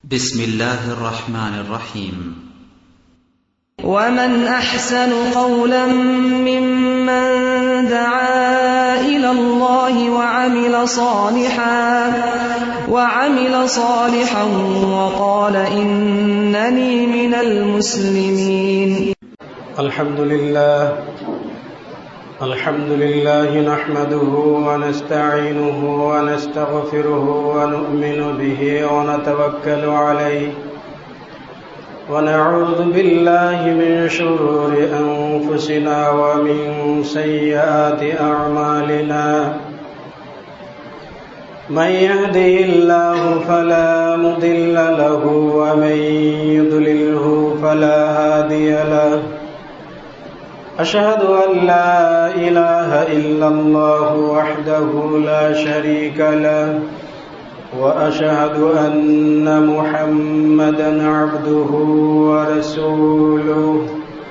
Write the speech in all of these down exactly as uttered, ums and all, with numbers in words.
بسم الله الرحمن الرحيم ومن أحسن قولا ممن دعا إلى الله وعمل صالحا وعمل صالحا وقال إنني من المسلمين. الحمد لله الحمد لله نحمده ونستعينه ونستغفره ونؤمن به ونتوكل عليه ونعوذ بالله من شرور أنفسنا ومن سيئات أعمالنا من يهده الله فلا مضل له ومن يضلله فلا هادي له أشهد أن لا إله إلا الله وحده لا شريك له وأشهد أن محمدا عبده ورسوله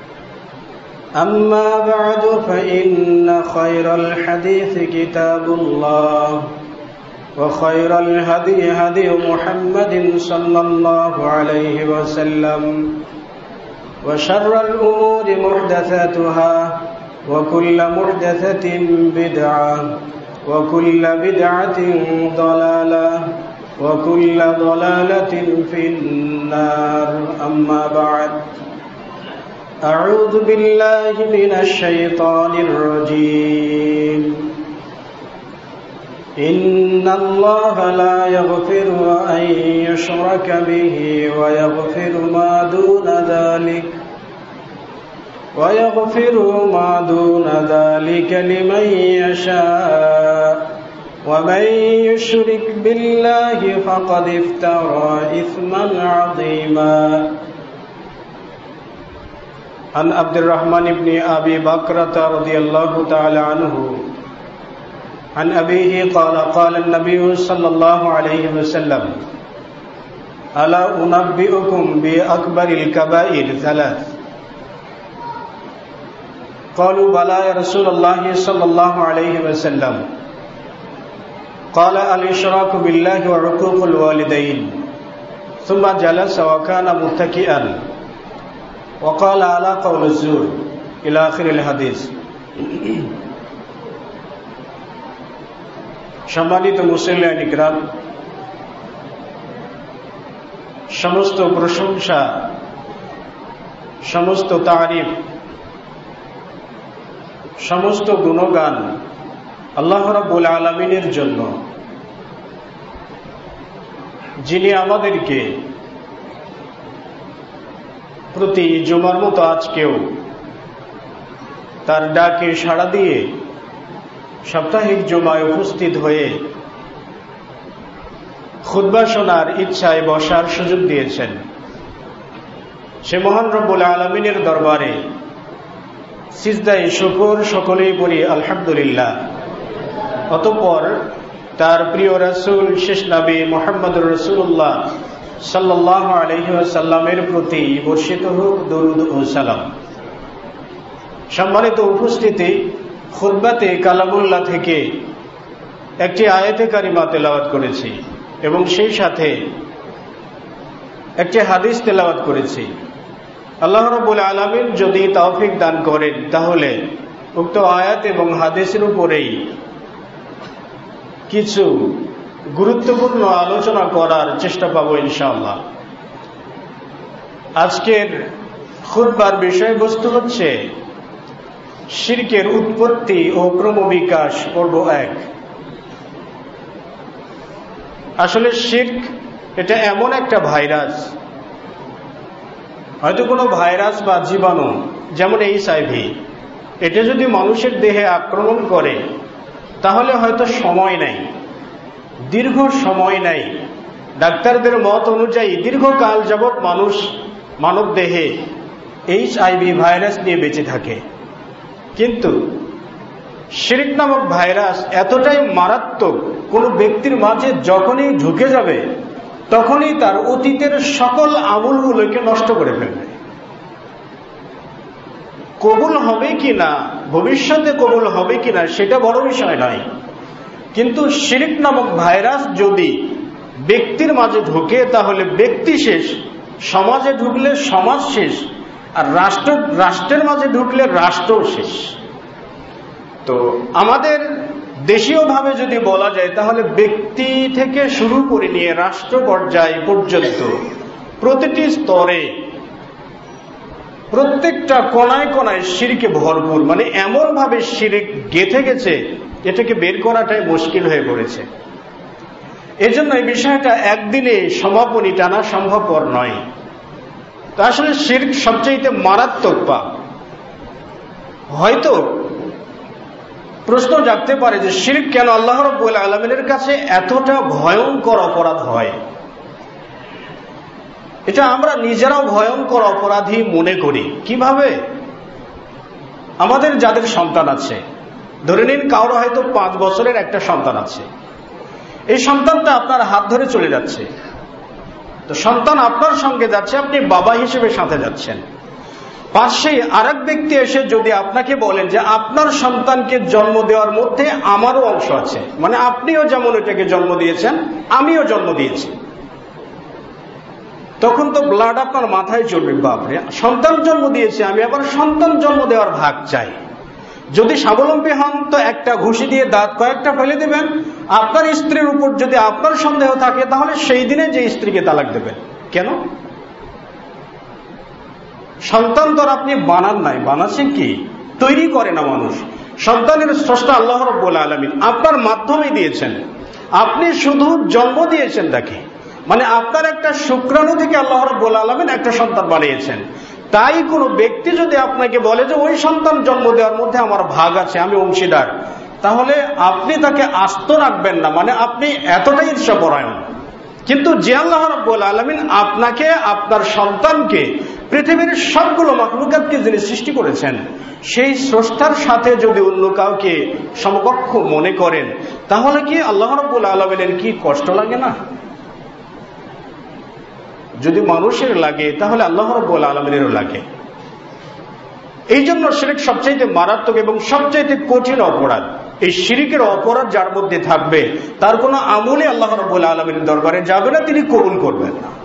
أما بعد فإن خير الحديث كتاب الله وخير الهدي هدي محمد صلى الله عليه وسلم وشر الأمور محدثاتها وكل محدثة بدعة وكل بدعة ضلالة وكل ضلالة في النار. أما بعد أعوذ بالله من الشيطان الرجيم. إن الله لا يغفر أن يشرك به ويغفر ما دون ذلك ويغفر ما دون ذلك لمن يشاء ومن يشرك بالله فقد افترى إثما عظيما. عن عبد الرحمن بن أبي بكرة رضي الله تعالى عنه عن أبيه قال قال النبي صلى الله عليه وسلم ألا أنبئكم بأكبر الكبائر ثلاث قالوا بلى يا رسول الله صلى الله عليه وسلم قال الإشراك بالله وعقوق الوالدين ثم جلس وكان متكئا وقال على قول الزور إلى آخر الحديث. সম্মানিত মুসলিম ইকরাম, সমস্ত প্রশংসা সমস্ত তারিফ সমস্ত গুণগান আল্লাহ রাব্বুল আলামিনের জন্য, যিনি আমাদেরকে প্রতি জুমার মতো আজকেও তার ডাকে সাড়া দিয়ে সাপ্তাহিক জুমায় উপস্থিত হয়ে খুতবা শোনার ইচ্ছায় বসার সুযোগ দিয়েছেন। সে মহান রব্বুল আলামিনের দরবারে সিজদায়ে শুকর সকলেই পড়ি আলহামদুলিল্লাহ। অতঃপর তার প্রিয় রাসূল শেষ নবী মুহাম্মদুর রাসূলুল্লাহ সাল্লাল্লাহু আলাইহি ওয়াসাল্লামের প্রতি বর্ষিত হোক দরুদ ও সালাম। সম্মানিত উপস্থিতি, খুতবাতে কালামুল্লাহ থেকে একটি আয়াতে কারিমা তেলাওয়াত করেছি এবং সেই সাথে একটি হাদিস তেলাওয়াত করেছি। আল্লাহ রাব্বুল আলামিন যদি তৌফিক দান করেন তাহলে উক্ত আয়াত এবং হাদিসের উপরেই কিছু গুরুত্বপূর্ণ আলোচনা করার চেষ্টা পাব ইনশাআল্লাহ। আজকের খুতবার বিষয়বস্তু হচ্ছে শিরকের উৎপত্তি ও ক্রমবিকাশ পর্ব এক। আসলে শিরক এটা এমন একটা ভাইরাস, হয়তো কোনো ভাইরাস বা জীবাণু যেমন এইচআইভি, এটা যদি মানুষের দেহে আক্রমণ করে তাহলে হয়তো সময় নাই, দীর্ঘ সময় নাই, ডাক্তারদের মত অনুযায়ী দীর্ঘকাল যাবৎ মানুষ মানব দেহে এইচআইভি ভাইরাস নিয়ে বেঁচে থাকে। কিন্তু শিরক নামক ভাইরাস এতটাই মারাত্মক, কোন ব্যক্তির মাঝে যখনই ঢুকে যাবে তখনই তার অতীতের সকল আমলগুলোকে নষ্ট করে ফেলবে। কবুল হবে কিনা, ভবিষ্যতে কবুল হবে কিনা সেটা বড় বিষয় নয়, কিন্তু শিরক নামক ভাইরাস যদি ব্যক্তির মাঝে ঢুকে তাহলে ব্যক্তি শেষ, সমাজে ঢুকলে সমাজ শেষ, আর রাষ্ট্র রাষ্ট্রের মাঝে ঢুকলে রাষ্ট্র শেষ। তো আমাদের দেশীয়ভাবে যদি বলা যায় তাহলে ব্যক্তি থেকে শুরু করে নিয়ে রাষ্ট্র পর্যায় পর্যন্ত প্রতিটি স্তরে প্রত্যেকটা কোনায় কোনায় শিরকে ভরপুর, মানে এমন ভাবে শিরক গেঁথে গেছে এটাকে বের করাটাই মুশকিল হয়ে পড়েছে। এজন্য এই বিষয়টা একদিনে সমাপনী টানা সম্ভবপর নয়। তো আসলে শিরক সবচেয়ে মারাত্মক পাপ। হয়তো প্রশ্ন জাগতে পারে যে শিরক কেন আল্লাহ রাব্বুল আলামিনের কাছে এতটা ভয়ঙ্কর অপরাধ হয়। এটা আমরা নিজেরাও ভয়ঙ্কর অপরাধী মনে করি। কিভাবে? আমাদের যাদের সন্তান আছে, ধরে নিন কারো হয়তো পাঁচ বছরের একটা সন্তান আছে, এই সন্তানটা আপনার হাত ধরে চলে যাচ্ছে। তো সন্তান আপনার সঙ্গে যাচ্ছে, আপনি বাবা হিসেবে সাথে যাচ্ছেন। পাশে আরেক ব্যক্তি এসে যদি আপনাকে বলেন যে আপনার সন্তানকে জন্ম দেওয়ার মধ্যে আমারও অংশ আছে, মানে আপনিও যেমন এটাকে জন্ম দিয়েছেন আমিও জন্ম দিয়েছি, তখন তো ব্লাড আপনার মাথায় চলবে, বাপরে সন্তান জন্ম দিয়েছে আমি আবার সন্তান জন্ম দেওয়ার ভাগ চাই। যদি স্বাবলম্বী হন তো একটা ঘুষি দিয়ে দাঁত কয়েকটা ফেলে দেবেন। আপনার স্ত্রীর উপর যদি আপনার সন্দেহ থাকে তাহলে সেই দিনে যে স্ত্রীকে তালাক দেবেন। কেন? সন্তান তো আপনি বানান নাই, বানাচ্ছেন কি? তৈরি করে না মানুষ। সন্তানের স্রষ্টা আল্লাহ রাব্বুল আলামিন আপনার মাধ্যমে দিয়েছেন, আপনি শুধু জন্ম দিয়েছেন তাকে, মানে আপনার একটা শুক্রাণু থেকে আল্লাহ রাব্বুল আলামিন একটা সন্তান বানিয়েছেন। তাই কোনো ব্যক্তি যদি আপনাকে বলে যে ওই সন্তান জন্ম দেওয়ার মধ্যে আমার ভাগ আছে, আমি অংশীদার, তাহলে আপনি তাকে আস্ত রাখবেন না, মানে আপনি এতটাই ঈর্ষাপরায়ণ। কিন্তু যে আল্লাহ রাব্বুল আলামিন আপনাকে, আপনার সন্তানকে, পৃথিবীর সবগুলো মাখলুকাতকে যিনি সৃষ্টি করেছেন, সেই স্রষ্টার সাথে যদি অন্য কাউকে সমকক্ষ মনে করেন তাহলে কি আল্লাহ রাব্বুল আলামিনের কি কষ্ট লাগে না? যদি মানুষের লাগে তাহলে আল্লাহ রাব্বুল আলামিনেরও লাগে। এই জন্য শিরক সবচাইতে মারাত্মক এবং সবচাইতে কঠিন অপরাধ। এই শিরকের অপরাধ যার মধ্যে থাকবে তার কোনো আমলে আল্লাহ রাব্বুল আলামিনের দরবারে যাবে না, তিনি কবুল করবেন না।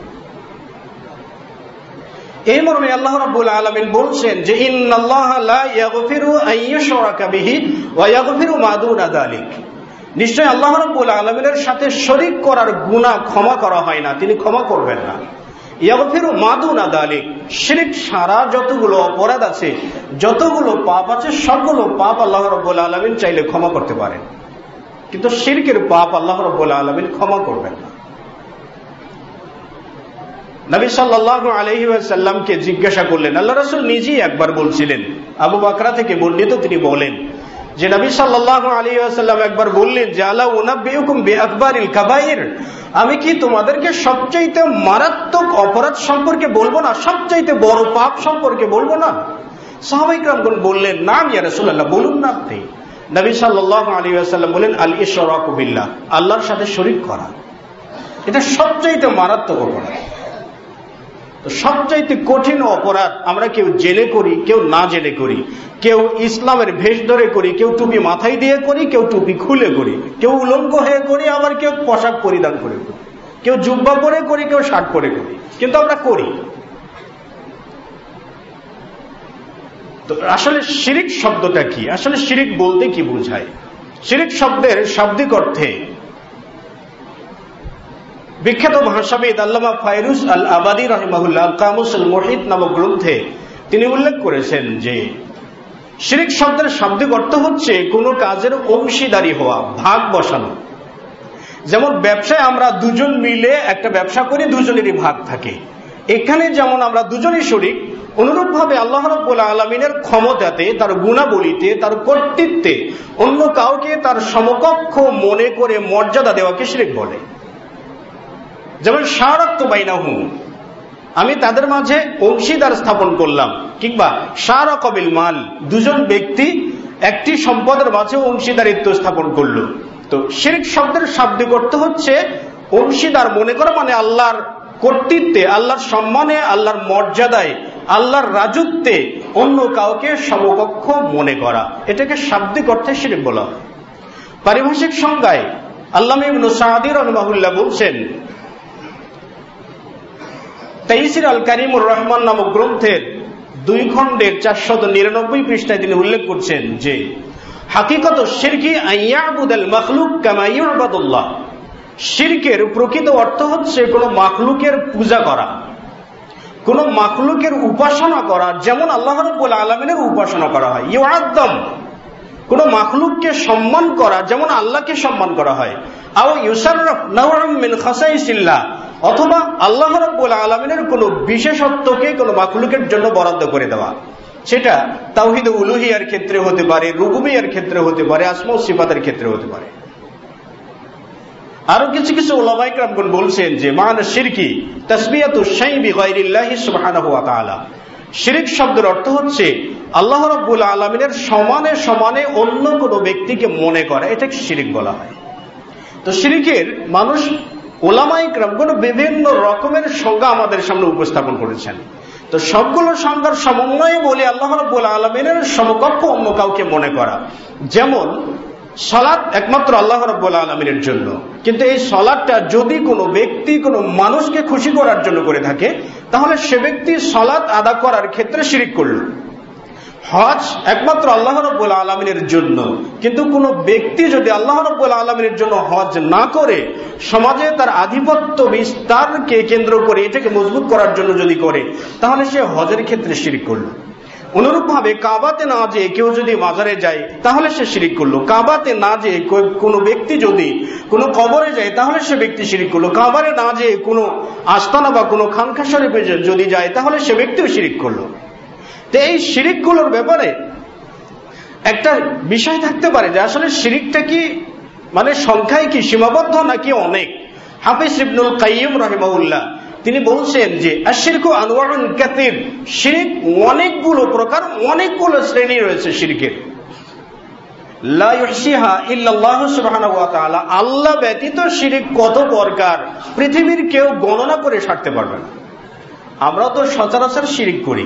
এই মর্মে আল্লাহ রাব্বুল আলামিন বলছেন যে ইন্নাল্লাহা লা ইয়াগফিরু আন ইউশরাকা বিহি ওয়া ইয়াগফিরু মা দুনা যালিক, নিশ্চয় আল্লাহ রাব্বুল আলামিনের সাথে শরীক করার গুনাহ ক্ষমা করা হয় না, তিনি ক্ষমা করবেন না। ইয়াগফিরু মা দুনা যালিক, শিরক সারা যতগুলো অপরাধ আছে, যতগুলো পাপ আছে, সবগুলো পাপ আল্লাহ রাব্বুল আলামিন চাইলে ক্ষমা করতে পারেন, কিন্তু শিরকের পাপ আল্লাহ রাব্বুল আলামিন ক্ষমা করবেন না। নবী সাল্লাল্লাহু আলাইহি ওয়াসাল্লামকে জিজ্ঞাসা করলেন, আল্লাহ রাসূল নিজেই একবার বলছিলেন, আবু বকরা থেকে বর্ণিত, তিনি বলেন যে নবী সাল্লাল্লাহু আলাইহি ওয়াসাল্লাম একবার বললেন যে আলা উনাব্বিউকুম বিআকবারিল কাবাইর, আমি কি তোমাদেরকে সবচাইতে মারাত্মক অপরাধ সম্পর্কে বলবো না, সবচাইতে বড় পাপ সম্পর্কে বলবো না? সাহাবায়ে কেরামগণ বললেন, নাম ইয়া রাসূলুল্লাহ, বলুন না আপনি। নবী সাল্লাল্লাহু আলাইহি ওয়াসাল্লাম বলেন, আল ইশরাকু বিল্লাহ, আল্লাহর সাথে শরীক করা, এটা সবচাইতে মারাত্মক অপরাধ। তো সবচাইতে কঠিন অপরাধ আমরা কেউ জেনে করি, কেউ না জেনে করি, কেউ ইসলামের ভেষ ধরে করি, কেউ টুপি মাথায় দিয়ে করি, কেউ টুপি খুলে করি, কেউ উলঙ্গ হয়ে করি, আবার কেউ পোশাক পরিধান করে করি, কেউ জুব্বা পরে করি, কেউ শার্ট পরে করি, কিন্তু আমরা করি। তো আসলে শিরিক শব্দটা কি? আসলে শিরিক বলতে কি বোঝায়? শিরিক শব্দের শাব্দিক অর্থে বিখ্যাত ভাষাবিদ আল্লামা ফায়রুজ আল আবাদি রাহিমাহুল্লাহ আল কামুস আল মুহিত নামক গ্রন্থে তিনি উল্লেখ করেছেন যে শিরিক শব্দের শাব্দিক অর্থ হচ্ছে কোনো কাজের অংশীদারি হওয়া, ভাগ বসানো। যেমন ব্যবসায় আমরা দুজন মিলে একটা ব্যবসা করি, দুজনেরই ভাগ থাকে, এখানে যেমন আমরা দুজনই শরীক, অনুরূপ ভাবে আল্লাহ রাব্বুল আলামিনের ক্ষমতাতে, তার গুণাবলীতে, তার কর্তৃত্বে অন্য কাউকে তার সমকক্ষ মনে করে মর্যাদা দেওয়াকে শিরিক বলে। যেমন শারাকতু বাইনাহুম, আমি তাদের মাঝে অংশীদার স্থাপন করলাম, কিংবা শারাকা বিল মাল, দুজন ব্যক্তি একটি সম্পদের মাঝে অংশীদারিত্ব স্থাপন করলো। তো শিরক শব্দের শাব্দিক অর্থ হচ্ছে অংশীদার মনে করা, মানে আল্লাহর কর্তৃত্বে, আল্লাহর সম্মানে, আল্লাহর মর্যাদায়, আল্লাহর রাজত্বে অন্য কাউকে সমকক্ষ মনে করা, এটাকে শাব্দিক অর্থে শিরক বলা হয়। পারিভাষিক সংজ্ঞায় আল্লামা ইবনে সাঈদী রাহিমাহুল্লাহ বলছেন তাইসির আল কারিমুর রহমান নামক গ্রন্থের দুই খণ্ডের চারশত নিরানব্বই পৃষ্ঠায় তিনি উল্লেখ করছেন যে হাকিকত শিরকি আইয়াবুদাল মাখলুক কামা ইউবাদুল্লাহ, শিরকের প্রকৃত অর্থ হচ্ছে কোন মাখলুকের পূজা করা, কোন মাখলুকের উপাসনা করা, যেমন আল্লাহ রাব্বুল আলামিনের উপাসনা করা হয়। ইউআদ্দাম, কোন মাখলুককে সম্মান করা যেমন আল্লাহকে সম্মান করা হয়। আও ইউসাররাফ নাওআম মিন খাসাইসিল্লাহ, অথবা আল্লাহ রাব্বুল আলামিনের কোন বিশেষত্বকে কোন মাখলুকের জন্য বরাদ্দ করে দেওয়া, সেটা তাওহীদ উলুহিয়ার ক্ষেত্রে হতে পারে, রুবুবিয়ার ক্ষেত্রে হতে পারে, আসমা ও সিফাতের ক্ষেত্রে হতে পারে। আরো কিছু কিছু উলামায়ে কেরামগণ বলছেন যে মানা শিরকি তাসবিয়াতু শাই বিগাইরিল্লাহি সুবহানাহু ওয়া তাআলা, শিরক শব্দের অর্থ হচ্ছে আল্লাহ রাব্বুল আলামিনের সমানে সমানে অন্য কোন ব্যক্তিকে মনে করা, এটাকে শিরক বলা হয়। তো শিরকের মানুষ উলামায়ে কেরামগণ বিভিন্ন রকমের সংজ্ঞা আমাদের সামনে উপস্থাপন করেছেন। তো সবগুলো সংজ্ঞার সমন্বয়ে বলে আল্লাহ রাব্বুল আলামিনের সমকক্ষ অন্য কাউকে মনে করা। যেমন সালাত একমাত্র আল্লাহ রাব্বুল আলামিনের জন্য, কিন্তু এই সালাতটা যদি কোনো ব্যক্তি কোনো মানুষকে খুশি করার জন্য করে থাকে তাহলে সে ব্যক্তি সালাত আদা করার ক্ষেত্রে শিরক করল। হজ একমাত্র আল্লাহ রাব্বুল আলামিনের জন্য, কিন্তু কোনো ব্যক্তি যদি আল্লাহ রাব্বুল আলামিনের জন্য হজ না করে সমাজে তার আধিপত্য বিস্তারকে কেন্দ্র করে এটাকে মজবুত করার জন্য যদি করে তাহলে সে হজের ক্ষেত্রে শিরক করল। অনুরূপ ভাবে কাবাতে না যেয়ে কেউ যদি মাজারে যায় তাহলে সে শিরক করলো। কাবাতে না যেয়ে কোনো ব্যক্তি যদি কোনো কবরে যায় তাহলে সে ব্যক্তি শিরক করলো। কাবারে না যেয়ে কোনো আস্তানা বা কোনো খানকা শরীফে যদি যায় তাহলে সে ব্যক্তিও শিরক করলো। তো এই শিরকগুলোর ব্যাপারে একটা বিষয় থাকতে পারে যে আসলে শিরকটা কি মানে সংখ্যায় কি সীমাবদ্ধ নাকি অনেক। হাফিজ ইবনুল কাইয়্যিম রাহিমাহুল্লাহ তিনি বলছেন যে আশরিকু আনওয়াউন কাসীর, শিরক অনেকগুলো প্রকার, অনেকগুলো শ্রেণী রয়েছে শিরকের। লা ইউহসিহা ইল্লাল্লাহু সুবহানাহু ওয়া তাআলা, আল্লাহ ব্যতীত শিরক কত প্রকার পৃথিবীর কেউ গণনা করে সারতে পারবে না। আমরা তো সচরাচর শিরক করি,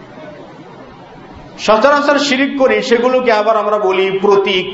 সচরাচর শিরক করি, সেগুলোকে আবার আমরা বলি প্রতীক,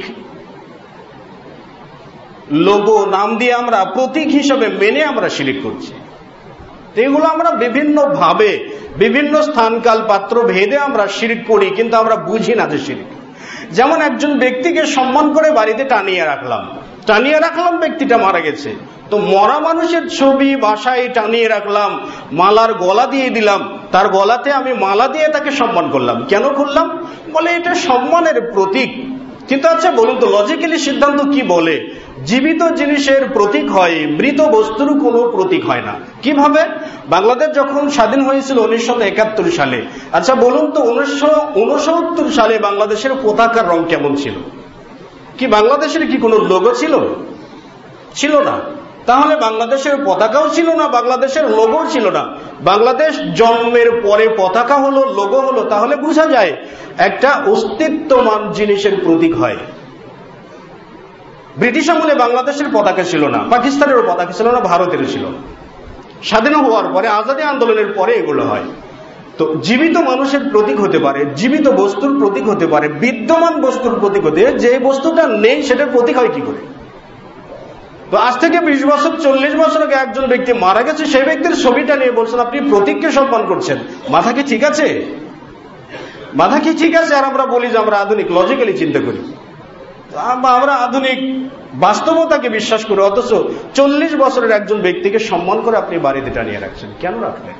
লোগো নাম দিয়ে আমরা প্রতীক হিসেবে মেনে আমরা শিরক করছি। এগুলো আমরা বিভিন্ন ভাবে বিভিন্ন স্থানকাল পাত্র ভেদে আমরা শিরক করি, কিন্তু আমরা বুঝি না যে শিরক। যেমন একজন ব্যক্তিকে সম্মান করে বাড়িতে টানিয়ে রাখলাম, টানিয়ে রাখলাম ব্যক্তিটা মারা গেছে, তো মরা মানুষের ছবি বাসায় টানিয়ে রাখলাম, মালার গলা দিয়ে দিলাম, তার গলাতে আমি মালা দিয়ে তাকে সম্মান করলাম। কেন করলাম? বলে এটা সম্মানের প্রতীক। কিন্তু আচ্ছা বলুন তো লজিক্যালি সিদ্ধান্ত কি বলে? জীবিত জিনিসের প্রতীক হয়, মৃত বস্তুর কোনো প্রতীক হয় না। কিভাবে? বাংলাদেশ যখন স্বাধীন হয়েছিল উনিশশো একাত্তর সালে, আচ্ছা বলুন তো উনিশশো উনসত্তর সালে বাংলাদেশের পতাকার রং কেমন ছিল? কি বাংলাদেশের কি কোনো লোগো ছিল? ছিল না। তাহলে বাংলাদেশের পতাকাও ছিল না, বাংলাদেশের লোগো ছিল না। বাংলাদেশ জন্মের পরে পতাকা হলো, লোগো হলো, তাহলে বোঝা যায় একটা অস্তিত্বমান জিনিসের প্রতীক হয়। ব্রিটিশ আমলে বাংলাদেশের পতাকা ছিল না, পাকিস্তানেরও পতাকা ছিল না, ভারতেরও ছিল না। স্বাধীন হওয়ার পরে আজাদী আন্দোলনের পরে এগুলো হয়। তো জীবিত মানুষের প্রতীক হতে পারে, জীবিত বস্তুর প্রতীক হতে পারে, বিদ্যমান বস্তুর প্রতীক হতে, যে বস্তুটা নেই সেটার প্রতীক হয় কি করে? তো আজ থেকে বিশ বছর চল্লিশ বছর আগে একজন ব্যক্তি মারা গেছে, সেই ব্যক্তির ছবিটা নিয়ে বলছেন আপনি প্রতীককে সম্মান করছেন। মাথা কি ঠিক আছে? মাথা কি ঠিক আছে? আর আমরা বলি যে আমরা আধুনিক, লজিক্যালি চিন্তা করি, আমরা আধুনিক বাস্তবতাকে বিশ্বাস করি, অথচ চল্লিশ বছরের একজন ব্যক্তিকে সম্মান করে আপনি বাড়িতে টানিয়ে রাখছেন। কেন রাখলেন?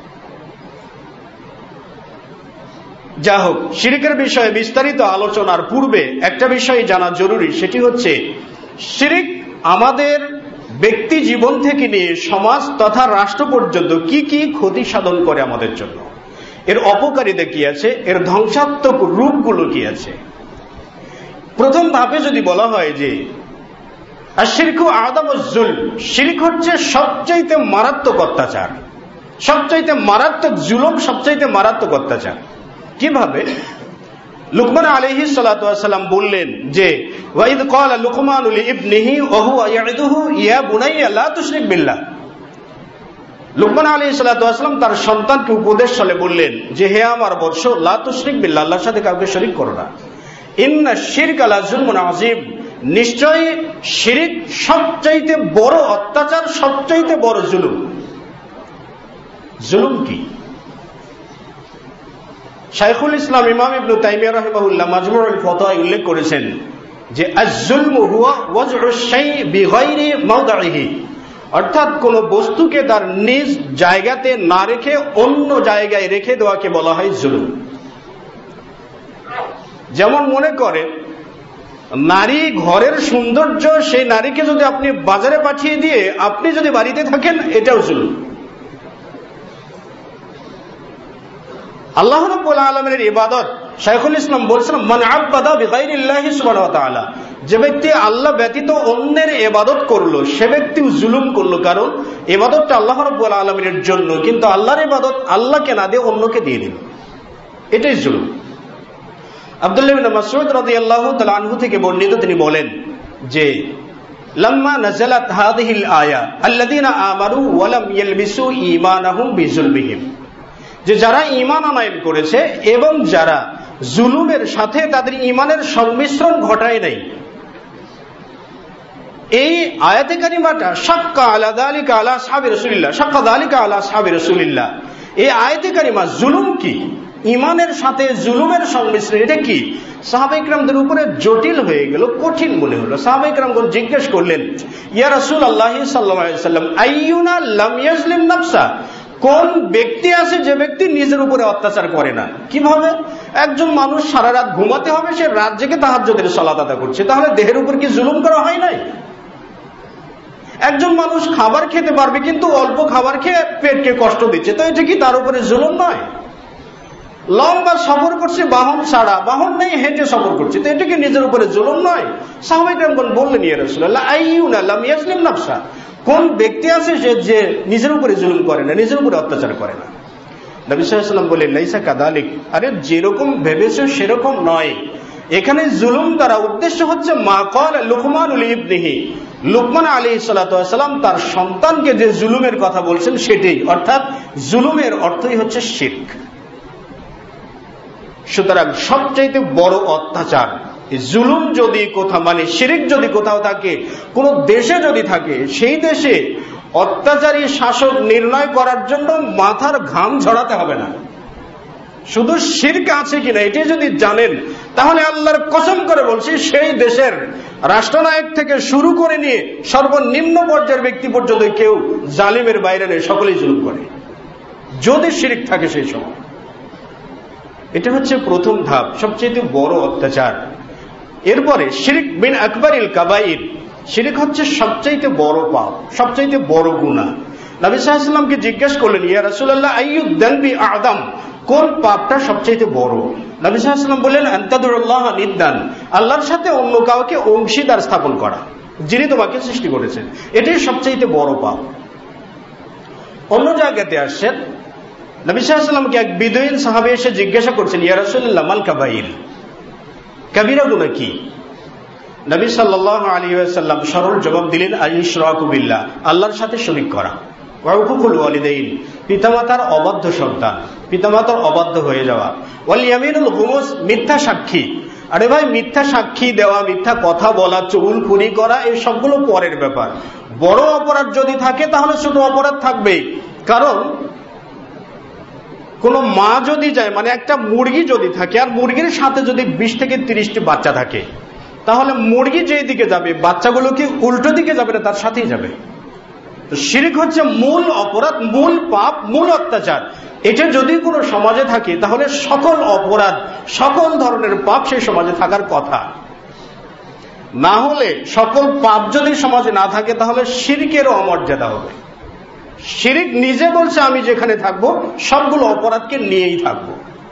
যা হোক, শিরকের বিষয়ে বিস্তারিত আলোচনার পূর্বে একটা বিষয় জানা জরুরি, সেটি হচ্ছে শিরক আমাদের ব্যক্তি জীবন থেকে নিয়ে সমাজ তথা রাষ্ট্র পর্যন্ত কি কি ক্ষতি সাধন করে আমাদের জন্য, এর অপকারিতা কি আছে, এর ধ্বংসাত্মক রূপগুলো কি আছে। প্রথম ধাপে যদি বলা হয় যে আশরিকু আযামুজ যুলম, শিরক হচ্ছে সবচাইতে মারাত্মক অত্যাচার, সবচাইতে মারাত্মক জুলুম, সবচাইতে মারাত্মক অত্যাচার। কিভাবে? লুকমান আলাইহিস সালাতু ওয়াস সালাম বললেন যে ওয়াইদ ক্বালা লুকমানু লিইবনিহি ওয়া হুয়া ইয়াইদুহু ইয়া বুনাইয়া লা তুশরিক বিল্লাহ। লুকমান আলাইহিস সালাতু ওয়াস সালাম তার সন্তানকে উপদেশ ছলে বললেন যে হে আমার বৎস, লা তুশরিক বিল্লাহ, আল্লাহর সাথে কাউকে শরীক করো না। ইন্না শিরকা লাযুলমুন আযীম, নিশ্চয়ই শিরক সবচাইতে বড় অত্যাচার, সবচাইতে বড় জুলুম। জুলুম কি? শাইখুল ইসলাম ইমাম ইবনে তাইমিয়া রাহিমাহুল্লাহ মাজমুউল ফাতাওয়ায় উল্লেখ করেছেন যে আয-যুলমু হুয়া ওয়াজ'উ শাই বিগাইরি মাওদিহি, অর্থাৎ কোন বস্তুকে তার নিজ জায়গাতে না রেখে অন্য জায়গায় রেখে দেওয়াকে বলা হয় জুলুম। যেমন মনে করে নারী ঘরের সৌন্দর্য, সেই নারীকে যদি আপনি বাজারে পাঠিয়ে দিয়ে আপনি যদি বাড়িতে থাকেন, এটাও জুলুম। আল্লাহ রাব্বুল আলামিনের ইবাদত, শাইখুল ইসলাম বলছেন মান আবাদা বিগাইরিল্লাহি সুবহানাহু ওয়া তাআলা, যে ব্যক্তি আল্লাহ ব্যতীত অন্যের ইবাদত করলো সে ব্যক্তি জুলুম করলো, কারণ ইবাদতটা আল্লাহ রাব্বুল আলামিনের জন্য, কিন্তু আল্লাহর ইবাদত আল্লাহকে না দিয়ে অন্যকে দিয়ে দিল, এটাই জুলুম। আব্দুল্লাহ ইবনে মাসউদ রাদিয়াল্লাহু তাআলা আনহু থেকে বর্ণিত, তিনি বলেন যে লাম্মা নাযালাত হাযিহিল আয়া আল্লাযীনা আমানু ওয়া লাম ইয়ালবিসু ঈমানাহুম বিজুলমিহিম, যে যারা ঈমান আনয়ন করেছে এবং যারা জুলুমের সাথে তাদের ঈমানের সংমিশ্রণ ঘটায় নাই, এই আয়াতে কারিমাটা শাক্কা আলা যালিকা আলা আসহাবি রাসূলিল্লাহ, শাক্কা যালিকা আলা আসহাবি রাসূলিল্লাহ, এই আয়াতে কারিমা জুলুম কি, ঈমানের সাথে জুলুমের সংমিশ্রণ, এটা কি সাহাবায়ে কিরামদের উপরে জটিল হয়ে গেল, কঠিন মনে হলো। সাহাবায়ে কিরামগণ জিজ্ঞেস করলেন, ইয়া রাসূলুল্লাহ সাল্লাল্লাহু আলাইহি ওয়াসাল্লাম, আইয়ুনা লাম ইয়াজলিম নাফসা, কোন ব্যক্তি আছে যে ব্যক্তি নিজের উপরে অত্যাচার করে না? কিভাবে? একজন মানুষ সারা রাত ঘুমাতে হবে, সে রাত জেগে তাহাজ্জুদের সালাত আদা করছে, তাহলে দেহের উপর কি জুলুম করা হয় নাই? একজন মানুষ খাবার খেতে পারবে কিন্তু অল্প খাবার খেয়ে পেটকে কষ্ট দিচ্ছে, তো এটা কি তার উপরে জুলুম নয়? লম্বা সফর করছে বাহন ছাড়া, বাহন নেই হেঁটে সফর করছে, তো এটা কি নিজের উপরে জুলুম নয়? সাহাবায়ে কেরামগণ বললেন, ইয়া রাসূলুল্লাহ আইয়ুনা লাম ইয়াজলিম নাফসা, কোন ব্যক্তি আছে যে যে নিজের উপরে জুলুম করে না, নিজের উপরে অত্যাচার করে না? নবী সাল্লাল্লাহু আলাইহি ওয়াসাল্লাম বললেন, লাইসা কাযালিক, আরে যেরকম ভেবেছো সেরকম নয়। এখানে জুলুম দ্বারা উদ্দেশ্য হচ্ছে মা ক্বালা লুকমান লিইবনিহি, লুকমান আলাইহিস সালাতু ওয়াস সালাম তার সন্তানকে যে জুলুমের কথা বলছেন সেটাই, অর্থাৎ জুলুমের অর্থই হচ্ছে শিরক। সুতরাং সবচাইতে বড় অত্যাচার জুলুম যদি কোথাও, মানে শিরক যদি কোথাও থাকে, কোন দেশে যদি থাকে, সেই দেশে অত্যাচারী শাসক নির্ণয় করার জন্য মাথার ঘাম ঝরাতে হবে না, শুধু শিরক আছে কিনা এটি যদি জানেন, তাহলে আল্লাহর কসম করে বলছি সেই দেশের রাষ্ট্রনায়ক থেকে শুরু করে নিয়ে সর্বনিম্ন পর্যায়ের ব্যক্তি পর্যন্ত কেউ জালিমের বাইরে নেই, সকলেই জুলুম করে যদি শিরক থাকে সেই সময়। এটা হচ্ছে প্রথম ধাপ, সবচেয়ে বড় অত্যাচার। এরপরে শিরক বিন আকবরিল কাবাইর, শিরক হচ্ছে সবচাইতে বড় পাপ, সবচাইতে বড় গুনাহ। নবী সাল্লাল্লাহু আলাইহি ওয়াসাল্লামকে জিজ্ঞেস করলেন, ইয়া রাসূলুল্লাহ আইয়ুদ দানবি আ'যাম, কোন পাপটা সবচাইতে বড়? নবী সাল্লাল্লাহু আলাইহি ওয়াসাল্লাম বললেন, আনতাদুল্লাহ নিদ্দান, আল্লাহর সাথে অন্য কাউকে অংশীদার স্থাপন করা, যিনি তোমাকে সৃষ্টি করেছেন, এটাই সবচাইতে বড় পাপ। অন্য জায়গাতে আসছেন, নবী সাল্লাল্লাহু আলাইহি ওয়াসাল্লামকে এক বিদুইন সাহাবী এসে জিজ্ঞাসা করছেন, ইয়া রাসূলুল্লাহ মাল কাবাইর, কাবীরা গুনাহ কি? নবী সাল্লাল্লাহু আলাইহি ওয়াসাল্লাম সরল জবাব দিলেন, আল-ইশরাকু বিল্লাহ, আল্লাহর সাথে শরীক করা, ওয়া হুকুকুল ওয়ালিদাইন, পিতামাতার অবাধ্য সন্তান, পিতামাতার অবাধ্য হয়ে যাওয়া, ওয়াল ইয়ামিনুল গুমুস, মিথ্যা সাক্ষী। আরে ভাই, মিথ্যা সাক্ষী দেওয়া, মিথ্যা কথা বলা, চুগলখড়ি করা, এই সবগুলো পরের ব্যাপার। বড় অপরাধ যদি থাকে তাহলে ছোট অপরাধ থাকবেই, কারণ কোন মা যদি যায়, মানে একটা মুরগি যদি থাকে আর মুরগির সাথে যদি বিশ থেকে তিরিশটি বাচ্চা থাকে, তাহলে মুরগি যেই দিকে যাবে বাচ্চাগুলো কি উল্টো দিকে যাবে না, তার সাথেই যাবে। তো শিরক হচ্ছে মূল অপরাধ, মূল পাপ, মূল অত্যাচার। এটা যদি কোনো সমাজে থাকে তাহলে সকল অপরাধ, সকল ধরনের পাপ সেই সমাজে থাকার কথা। না হলে সকল পাপ যদি সমাজে না থাকে তাহলে শিরকেরও অমর্যাদা হবে। শিরক নিজে বলছে আমি যেখানে থাকবো সবগুলো অপরাধকে নিয়েই থাকবো।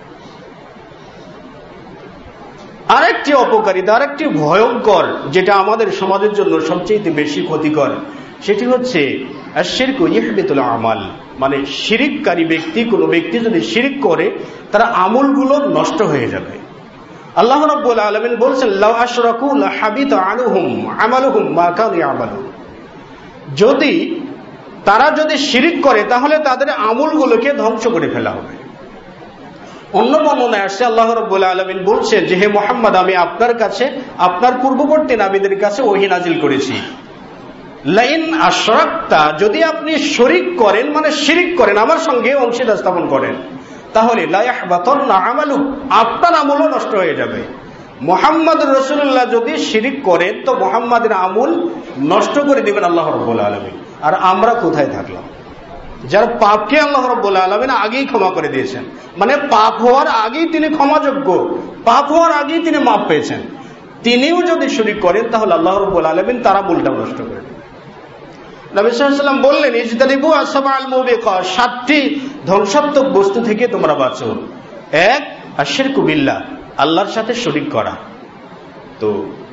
আরেকটি অপকারিতা, আরেকটি ভয়ঙ্কর, যেটা আমাদের সমাজের জন্য সবচেয়ে বেশি ক্ষতিকর, সেটি হচ্ছে আশ-শিরকু ইহবিতুল আমাল, মানে শিরককারী ব্যক্তি, কোন ব্যক্তি যদি শিরক করে তার আমলগুলো নষ্ট হয়ে যাবে। আল্লাহ রাব্বুল আলামিন বলেছেন, লাউ আশরাকু লাহাবিতা আনহুম আমালুহুম মা কানু ইয়ামালুন, যদি তারা যদি শিরক করে তাহলে তাদের আমলগুলোকে ধ্বংস করে ফেলা হবে। অন্য বর্ণনায় আসছে আল্লাহ রাব্বুল আলামিন বলছে যে, হে মুহাম্মদ, আমি আপনার কাছে আপনার পূর্ববর্তী নবীদের কাছে ওহী নাজিল করেছি, লাইন আশরাকতা, যদি আপনি শরিক করেন মানে শিরিক করেন, আমার সঙ্গে অংশীদার স্থাপন করেন, তাহলে লা ইয়াহবাতান্না আমালুক, আপনার আমলও নষ্ট হয়ে যাবে। মুহাম্মদ রাসূলুল্লাহ যদি শিরিক করেন তো মুহাম্মাদের আমল নষ্ট করে দিবেন আল্লাহ রাব্বুল আলামিন। আর আমরা কোথায় থাকলাম? যার পাপকে আল্লাহ রাব্বুল আলামিন আগেই ক্ষমা করে দিয়েছেন, মানে পাপ হওয়ার আগেই তিনি ক্ষমাযোগ্য, পাপ হওয়ার আগেই তিনি মাপ পেয়েছেন, তিনিও যদি শিরিক করেন তাহলে আল্লাহ রাব্বুল আলামিন তার আমলটাও নষ্ট করে দেবেন। নবী সাল্লাল্লাহু আলাইহি ওয়াসাল্লাম বললেন, ইজতানিবু আসসাবাল মুবিকাত, সাতটি ধ্বংসাত্মক বস্তু থেকে তোমরা বাঁচো। এক, আশরিকু বিল্লাহ, আল্লাহর সাথে শরিক করা। তো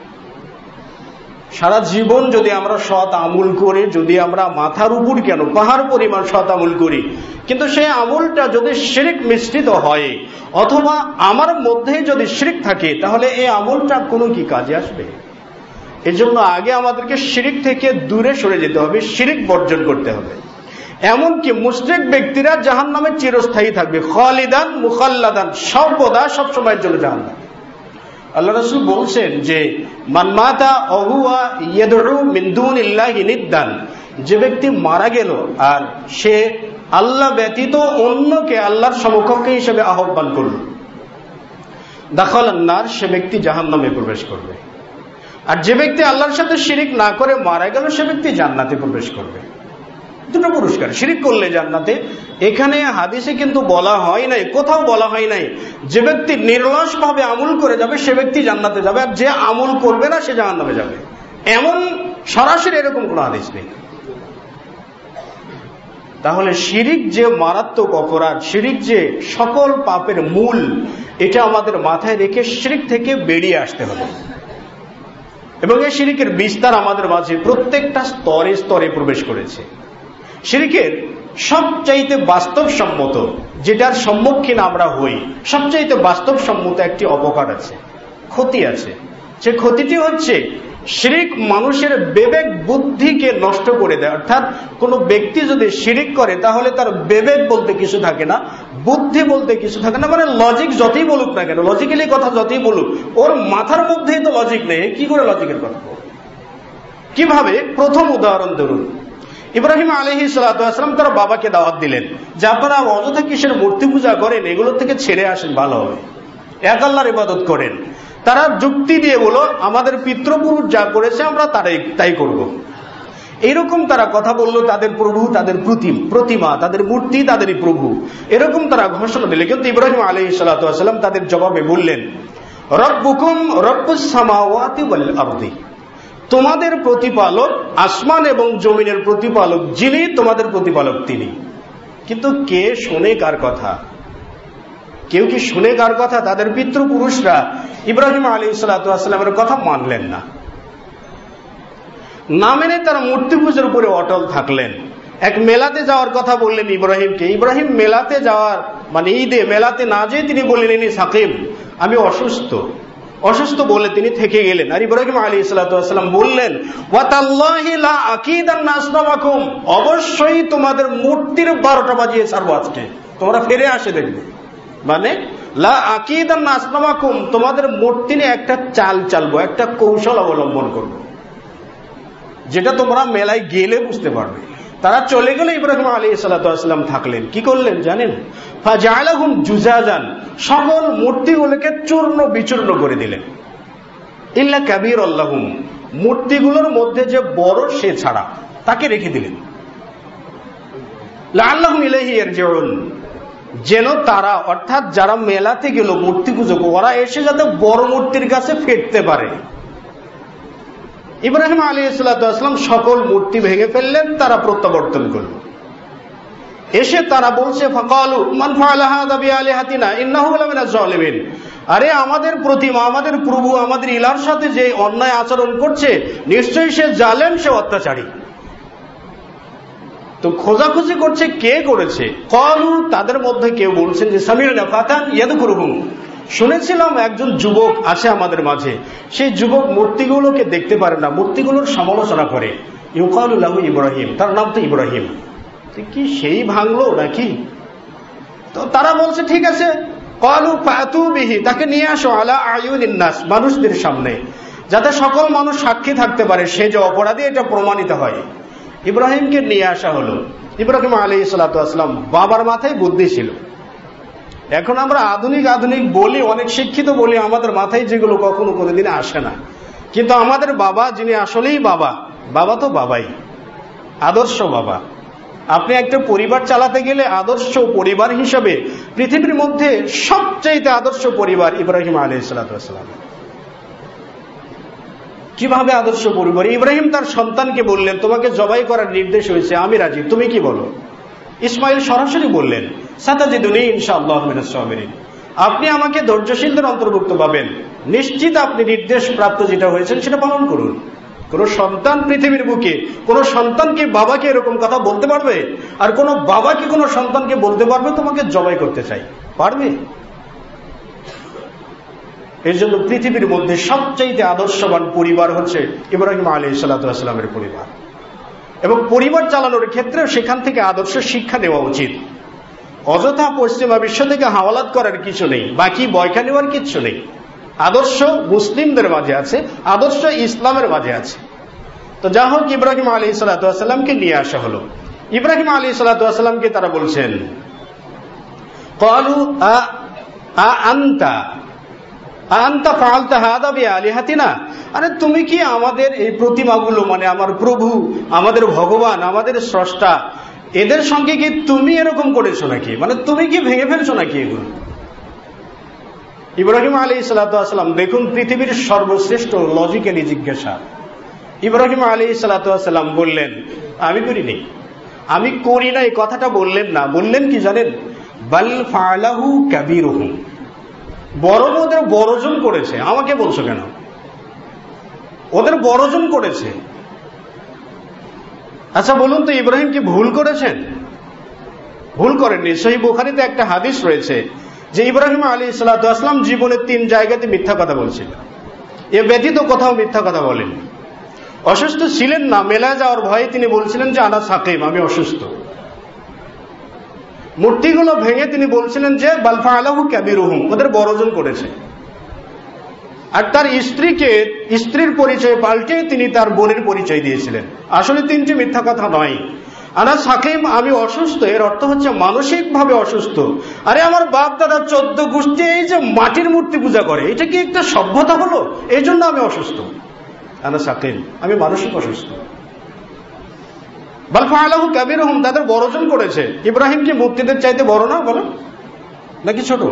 সারা জীবন যদি আমরা সৎ আমল করি, যদি আমরা মাথার উপর কেন পাহাড় পরিমাণ সৎ আমল করি, কিন্তু সেই আমলটা যদি শিরক মিশ্রিত হয় অথবা আমার মধ্যে যদি শিরক থাকে, তাহলে এই আমলটা কোনো কি কাজে আসবে? এজন্য আগে আমাদেরকে শিরক থেকে দূরে সরে যেতে হবে, শিরক বর্জন করতে হবে। এমনকি মুশরিক ব্যক্তিরা জাহান্নামে চিরস্থায়ী থাকবে, খালিদান মুখাল্লাদান, সর্বদা সবসময়ের জন্য জাহান্নাম। আল্লাহ রাসূল বলছেন যে মান মাতা ওহুয়া ইয়াদউ মিন দুনিল্লাহি নিদ্দান, যে ব্যক্তি মারা গেল আর সে আল্লাহ ব্যতীত অন্যকে আল্লাহর সমকক্ষ হিসেবে আহ্বান করল, দাখালান নার, সে ব্যক্তি জাহান্নামে প্রবেশ করবে। আর যে ব্যক্তি আল্লাহর সাথে শিরিক না করে মারা গেল, সে ব্যক্তি জান্নাতে প্রবেশ করবে। দুটো পুরস্কার, শিরিক করলে জান্নাতে। এখানে হাদিসে কিন্তু বলা হয় নাই, কোথাও বলা হয় নাই যে ব্যক্তি নির্লস ভাবে আমল করে যাবে সে ব্যক্তি জান্নাতে যাবে, আর যে আমল করবে না সে জাহান্নামে যাবে, এমন সরাসরি এরকম কোন হাদিস নেই। তাহলে শিরিক যে মারাত্মক অপরাধ, শিরিক যে সকল পাপের মূল, এটা আমাদের মাথায় রেখে শিরিক থেকে বেরিয়ে আসতে হবে। এবং এই শিরিকের বিস্তার আমাদের মাঝে প্রত্যেকটা স্তরে স্তরে প্রবেশ করেছে। শিরিকের সবচাইতে বাস্তবসম্মত, যেটার সম্মুখীন আমরা হই, সবচাইতে বাস্তবসম্মত একটি অপকার আছে, ক্ষতি আছে। সে ক্ষতিটি হচ্ছে শিরিক মানুষের বিবেক বুদ্ধিকে নষ্ট করে দেয়। অর্থাৎ কোন ব্যক্তি যদি শিরিক করে তাহলে তার বিবেক বলতে কিছু থাকে না, বুদ্ধি বলতে কিছু থাকে না, মানে লজিক যতই বলুক না কেন, লজিক্যালি কথা যতই বলুক, ওর মাথার মধ্যেই তো লজিক নেই, কি করে লজিকের কথা বলবে? কিভাবে? প্রথম উদাহরণ ধরুন, ইব্রাহিম আলাইহিস সালাতু ওয়াস সালাম তার বাবাকে দাওয়াত দিলেন যে আপনারা অযথা কিসের মূর্তি পূজা করেন, এগুলো থেকে ছেড়ে আসেন, ভালো হবে, এক আল্লাহর ইবাদত করেন। তারা যুক্তি দিয়ে বলো আমাদের পিতৃপুরুষ যা করেছে আমরা তারাই তাই করব। এইরকম তারা কথা বললো, তাদের প্রভু, তাদের প্রতিমা, তাদের মূর্তি তাদেরই প্রভু, এরকম তারা ঘোষণা দিলে। কিন্তু ইব্রাহিম আলাইহিস সালাতু ওয়াস সালাম তাদের জবাবে বললেন, রব্বুকুম রব্বুস সামাওয়াতি ওয়াল আরদি, তোমাদের প্রতিপালক আসমান এবং জমিনের প্রতিপালক, যিনি তোমাদের প্রতিপালক তিনি। কিন্তু কে শোনে কার কথা? কেউ কি শুনে কার কথা? তাদের পিতৃপুরুষরা ইব্রাহিম আলাইহিস সালাতু ওয়াস সালামের কথা মানলেন না, না মেনে তারা মূর্তি পূজার উপরে অটল থাকলেন। এক মেলাতে যাওয়ার কথা বললেন ইব্রাহিমকে, ইব্রাহিম মেলাতে যাওয়ার মানে ঈদে মেলাতে না যেয়ে তিনি বললেন ইনি সাকিব, আমি অসুস্থ, অসুস্থ বলে তিনি থেকে গেলেন। আর ইব্রাহিম আলাইহিস সালাতু ওয়াস সালাম বললেন, ওয়াতাল্লাহি লা আকিদান্না আসনামাকুম, অবশ্যই তোমাদের মূর্তির বারোটা বাজিয়ে ছাড়বো আজকে, তোমরা ফিরে আসে দেখবে। মানে লা আকিদান্না আসনামাকুম, তোমাদের মূর্তি নিয়ে একটা চাল চালবো, একটা কৌশল অবলম্বন করবো, যেটা তোমরা মেলায় গেলে বুঝতে পারবে। তারা চলে গেলে ইব্রাহিম আলাইহিস সালাতু ওয়াস সালাম থাকলেন। কি করলেন জানেন? ফাজআলাহুম জুজাজান, সকল মূর্তিগুলোকে চূর্ণ বিচূর্ণ করে দিলেন। ইল্লা কাবীরাল্লাহুম, মূর্তিগুলোর মধ্যে যে বড় সে ছাড়া তাকে রেখে দিলেন। লাআল্লাহুম ইলাইহি ইয়ারজিউন, যেন তারা অর্থাৎ যারা মেলাতে গেল মূর্তি পূজক, ওরা এসে যাতে বড় মূর্তির কাছে ফিরতে পারে। ইব্রাহিম আলাইহিস সালাতু ওয়াস সালাম সকল মূর্তি ভেঙে ফেললেন, তারা প্রত্যাবর্তন করল। এসে তারা বলছে, ফাকালু মান ফাআলা হাযা বিআলিহাতিনা ইন্নাহু লামিনাজ জালিমিন, আরে আমাদের প্রতিমা, আমাদের প্রভু, আমাদের ইলার সাথে যে অন্যায় আচরণ করছে নিশ্চয়ই সে জালেম, সে অত্যাচারী। তো খোঁজাখুঁজি করছে কে করেছে। ক্বালু, তাদের মধ্যে কেউ বলছেন যে সামি'না ফাতান ইয়াযকুরুহুম, শুনেছিলাম একজন যুবক আছে আমাদের মাঝে, সেই যুবক মূর্তিগুলোকে দেখতে পারে না, মূর্তিগুলোর সমালোচনা করে। ইউকালু লাহু ইব্রাহিম, তার নাম তো ইব্রাহিম। কি সেই ভাঙলো নাকি? তো তারা বলছে ঠিক আছে, ক্বালু ফাতু বিহি, তাকে নিয়ে আসো, আলা আয়ুনিন নাস, মানুষদের সামনে। যাতে সকল মানুষ সাক্ষী থাকতে পারে সে যে অপরাধী এটা প্রমাণিত হয়। ইব্রাহিমকে নিয়ে আসা হলো। ইব্রাহিম আলাইহিস সালাতু ওয়াস সালাম বাবার মাথায় বুদ্ধি ছিল। এখন আমরা আধুনিক আধুনিক বলি, অনেক শিক্ষিত বলি, আমাদের মাথায় যেগুলো কখনো কোনোদিন আসে না। কিন্তু আমাদের বাবা যিনি আসলেই বাবা, বাবা তো বাবাই, আদর্শ বাবা। আপনি একটা পরিবার চালাতে গেলে আদর্শ পরিবার হিসাবে পৃথিবীর মধ্যে সবচেয়ে আদর্শ পরিবার ইব্রাহিম আলাইহিস সালাতু ওয়াস সালাম। কিভাবে আদর্শ পরিবার? ইব্রাহিম তার সন্তানকে বললেন, তোমাকে জবাই করার নির্দেশ হয়েছে, আমি রাজি, তুমি কি বলো? ইসমাইল সরাসরি বললেন, সাতাজিদুনি ইনশাআল্লাহ মিনাস সাবিরিন, আপনি আমাকে ধৈর্যশীলদের অন্তর্ভুক্ত পাবেন, নিশ্চিত আপনি নির্দেশ প্রাপ্ত যেটা হয়েছেন সেটা পালন করুন। কোন সন্তান পৃথিবীর বুকে কোন সন্তান কি বাবাকে এরকম কথা বলতে পারবে? আর কোন বাবা কি কোন সন্তানকে বলতে পারবে তোমাকে জবাই করতে চাই? পারবে? এই জন্য পৃথিবীর মধ্যে সবচেয়ে আদর্শবান পরিবার হচ্ছে ইব্রাহিম আলাইহিস সালাতু ওয়াস সালামের পরিবার। এবং পরিবার চালানোর ক্ষেত্রে সেখান থেকে আদর্শ শিক্ষা নেওয়া উচিত। অযথা পশ্চিমা বিশ্ব থেকে হাওলাত করার কিছু নেই, বাকি বয়খা নেওয়ার কিছু নেই। আদর্শ মুসলিমদের মাঝে আছে, আদর্শ ইসলামের মাঝে আছে। তো যা হোক, ইব্রাহিম আলাইহিস সালাতু ওয়াস সালামকে নিয়ে আসা হলো। ইব্রাহিম আলাইহিস সালাতু ওয়াস সালামকে তারা বলছেন, ক্বালু আ আনতা আনতা ফাআলতা হাদা বিআলিহাতিনা, আরে তুমি কি আমাদের এই প্রতিমাগুলো, মানে আমার প্রভু, আমাদের ভগবান, আমাদের স্রষ্টা, এদের সঙ্গে কি তুমি এরকম করেছো নাকি? মানে তুমি কি ভেঙে ফেলছো নাকি এগুলো? ইব্রাহিম আলাইহিস সালাতু ওয়াস সালাম, দেখুন পৃথিবীর সর্বশ্রেষ্ঠ লজিক্যালি জিজ্ঞাসা। ইব্রাহিম আলাইহিস সালাতু ওয়াস সালাম বললেন, আমি করিনি, আমি করি না। এই কথাটা বললেন না, বললেন কি জানেন? বাল ফাআলাহু কাবীরুহুম, বরং ওদের বড়জন করেছে। আমাকে বলছো কেন? ওদের বড়জন করেছে। আচ্ছা বলুন তো, ইব্রাহিম কি ভুল করেছেন? ভুল করেননি। সহিহ বুখারীতে একটা হাদিস রয়েছে যে ইব্রাহিম আলাইহিস সালাতু ওয়াস সালাম জীবনে তিন জায়গাতে মিথ্যা কথা বলছিলেন, এ ব্যতীত কোথাও মিথ্যা কথা বলেন। অসুস্থ ছিলেন না, মেলায় যাওয়ার ভয়ে তিনি বলছিলেন যে আনা সাকিম, আমি অসুস্থ। মূর্তিগুলো ভেঙে তিনি বলছিলেন যে বাল ফাআলাহু কাবীরুহুম, ওদের বড়জন করেছে। আর তার স্ত্রীকে, স্ত্রীর পরিচয় পাল্টে তিনি তার বোনের পরিচয় দিয়েছিলেন। আসলে তিনটি মিথ্যা কথা নয়। আনা সাকিম, আমি অসুস্থ, এর অর্থ হচ্ছে মানসিক ভাবে অসুস্থ। আরে আমার বাপ দাদা চোদ্দ গোষ্ঠী এই যে মাটির মূর্তি পূজা করে, এটা কি একটা সভ্যতা হলো? এই জন্য আমি অসুস্থ। আনা সাকিম, আমি মানসিক অসুস্থ। বাল ফাআলাহু কাবীরুহুম, তাদের বড়জন করেছে। ইব্রাহিম কি মূর্তিদের চাইতে বড় না? বলো, নাকি ছোট?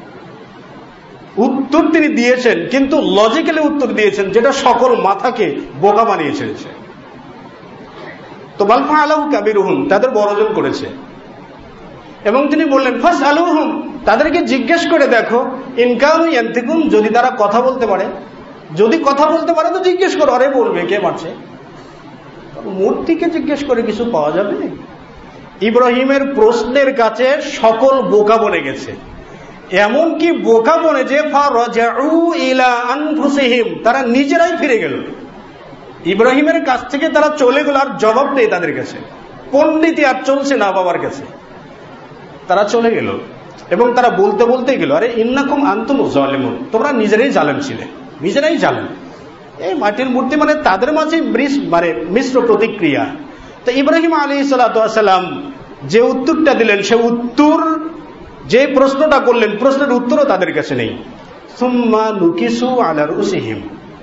উত্তর তিনি দিয়েছেন, কিন্তু লজিক্যালি উত্তর দিয়েছেন, যেটা সকল মাথাকে বোকা বানিয়ে ছেড়েছে। তো বাল ফাআলাহু কাবীরুহুম, তাদের বড়জন করেছে। এবং তিনি বললেন ফাসআলুহুম, তাদেরকে জিজ্ঞেস করে দেখো, ইন কানু ইয়ানতিকুন, যদি তারা কথা বলতে পারে। যদি কথা বলতে পারে তো জিজ্ঞেস করো। আরে বলবে, কে মারছে? মূর্তিকে জিজ্ঞেস করে কিছু পাওয়া যাবে? ইব্রাহিমের প্রশ্নের কাছে সকল বোকা বনে গেছে। এমনকি বোকা বনে যে ফারাজাউ ইলা আনফুসিহিম, তারা নিজেরাই ফিরে গেল। ইব্রাহিমের কাছ থেকে তারা চলে গেল, আর জবাব নেই তাদের কাছে। পণ্ডিতি আর চলছে না বাবার কাছে, তারা চলে গেল। এবং তারা বলতে বলতে গেল, আরে ইন্নাকুম আনতুম যালিমুন, তোমরা নিজেরাই জালেম ছিলে, নিজেরাই জালেম। এই মাটির মূর্তি মানে তাদের মাঝে মানে মিশ্র প্রতিক্রিয়া। তো ইব্রাহিম আলাইহিস সালাতু ওয়াস সালাম যে উত্তরটা দিলেন, সে উত্তর, যে প্রশ্নটা করলেন, প্রশ্নের উত্তরও তাদের কাছে নেই। সুম্মা নুকিসু আলা রুসিহিম,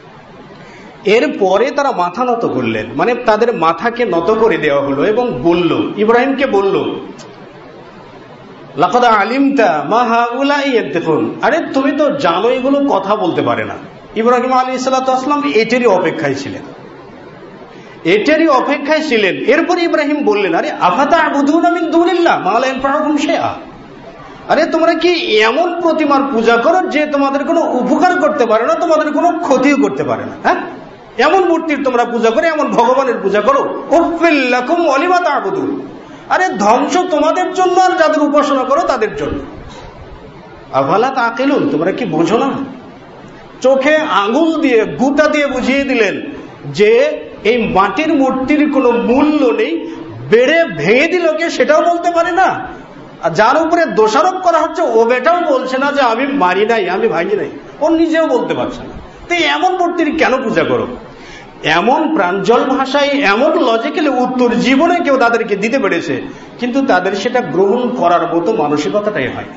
এরপরে তারা মাথা নত করলেন, মানে তাদের মাথাকে নত করে দেওয়া হলো। এবং বলল, ইব্রাহিমকে বলল, লাকাদ আলিমতা মা হাউলাই ইয়ানতিকুন, আরে তুমি তো জানো এগুলো কথা বলতে পারে না। ইব্রাহিম আলাইহিস সালাতু ওয়াস সালাম এটারই অপেক্ষায় ছিলেন, এটারই অপেক্ষায় ছিলেন। এরপর ইব্রাহিম বললেন, আরে আফাতা'বুদুনা মিন দুনিল্লাহ মা লা ইয়ানফাউকুম শাইআ, আরে তোমরা কি এমন প্রতিমার পূজা করো যে তোমাদের কোনো উপকার করতে পারে না, তোমাদের কোনো ক্ষতিও করতে পারে না? হ্যাঁ, এমন মূর্তির তোমরা পূজা করো, এমন ভগবানের পূজা করো। উফিল লাকুম ওয়া লিমা তা'বুদুন, আরে ধ্বংস তোমাদের জন্য আর যাদের উপাসনা করো তাদের জন্য। আফালা তাকিলুন, তোমরা কি বোঝো না? চোখে আঙুল দিয়ে, গুতা দিয়ে বুঝিয়ে দিলেন যে এই মাটির মূর্তির কোনো মূল্য নেই। বেড়ে ভেঙে দিল কে সেটাও বলতে পারে না, আর যার উপরে দোষারোপ করা হচ্ছে ও বেটাও বলছে না যে আমি মারি নাই, আমি ভাঙি নাই, ও নিজেও বলতে পারছে না। তো এমন মূর্তির কেন পূজা করো? এমন প্রাঞ্জল ভাষায় এমন লজিক্যালি উত্তর জীবনে কেউ তাদেরকে দিতে পেরেছে, কিন্তু তাদের সেটা গ্রহণ করার মতো মানসিকতাটাই হয়নি।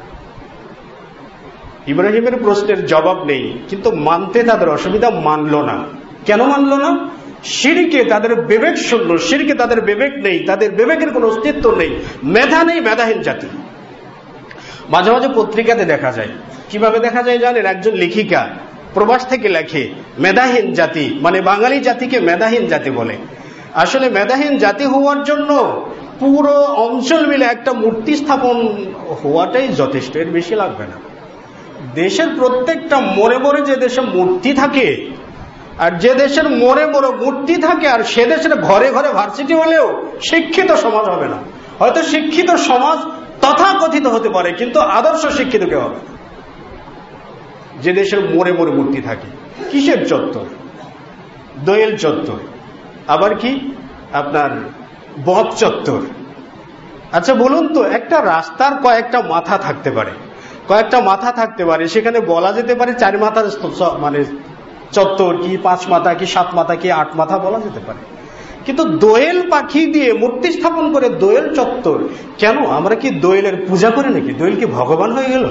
ইব্রাহিমের প্রশ্নের জবাব নেই, কিন্তু মানতে তাদের অসুবিধা, মানল না। কেন মানল না? শিরকে তাদের বিবেক শূন্য, শিরকে তাদের বিবেক নেই, তাদের বিবেকের কোনো অস্তিত্ব নেই, মেধা নেই, মেধাহীন জাতি। মাঝে মাঝে পত্রিকাতে দেখা যায়, কিভাবে দেখা যায় জানেন? একজন লেখিকা প্রবাস থেকে লেখে মেধাহীন জাতি, মানে বাঙালি জাতিকে মেধাহীন জাতি বলে। আসলে মেধাহীন জাতি হওয়ার জন্য পুরো অঞ্চল মিলে একটা মূর্তি স্থাপন হওয়াটাই যথেষ্ট, এর বেশি লাগবে না। দেশের প্রত্যেকটা মোড়ে মোড়ে যে দেশে মূর্তি থাকে, আর যে দেশের মোড়ে মোড়ে মূর্তি থাকে, আর সে দেশের ঘরে ঘরে ভার্সিটি হলেও শিক্ষিত সমাজ হবে না। হয়তো শিক্ষিত সমাজ তথাকথিত হতে পারে, কিন্তু আদর্শ শিক্ষিত কেউ হবে না। যে দেশের মোড়ে মোড়ে মূর্তি থাকে, কিসের চত্বর? দোয়েল চত্বর, আবার কি আপনার বদ চত্বর। আচ্ছা বলুন তো, একটা রাস্তার কয়েকটা মাথা থাকতে পারে, কয়েকটা মাথা থাকতে পারে, সেখানে বলা যেতে পারে চার মাথার মানে চত্বর কি, পাঁচ মাথা কি, সাত মাথা কি, আট মাথা বলা যেতে পারে। কিন্তু দোয়েল পাখি দিয়ে মূর্তি স্থাপন করে দোয়েল চত্বর কেন? আমরা কি দোয়েলের পূজা করি নাকি? দোয়েল কি ভগবান হয়ে গেল?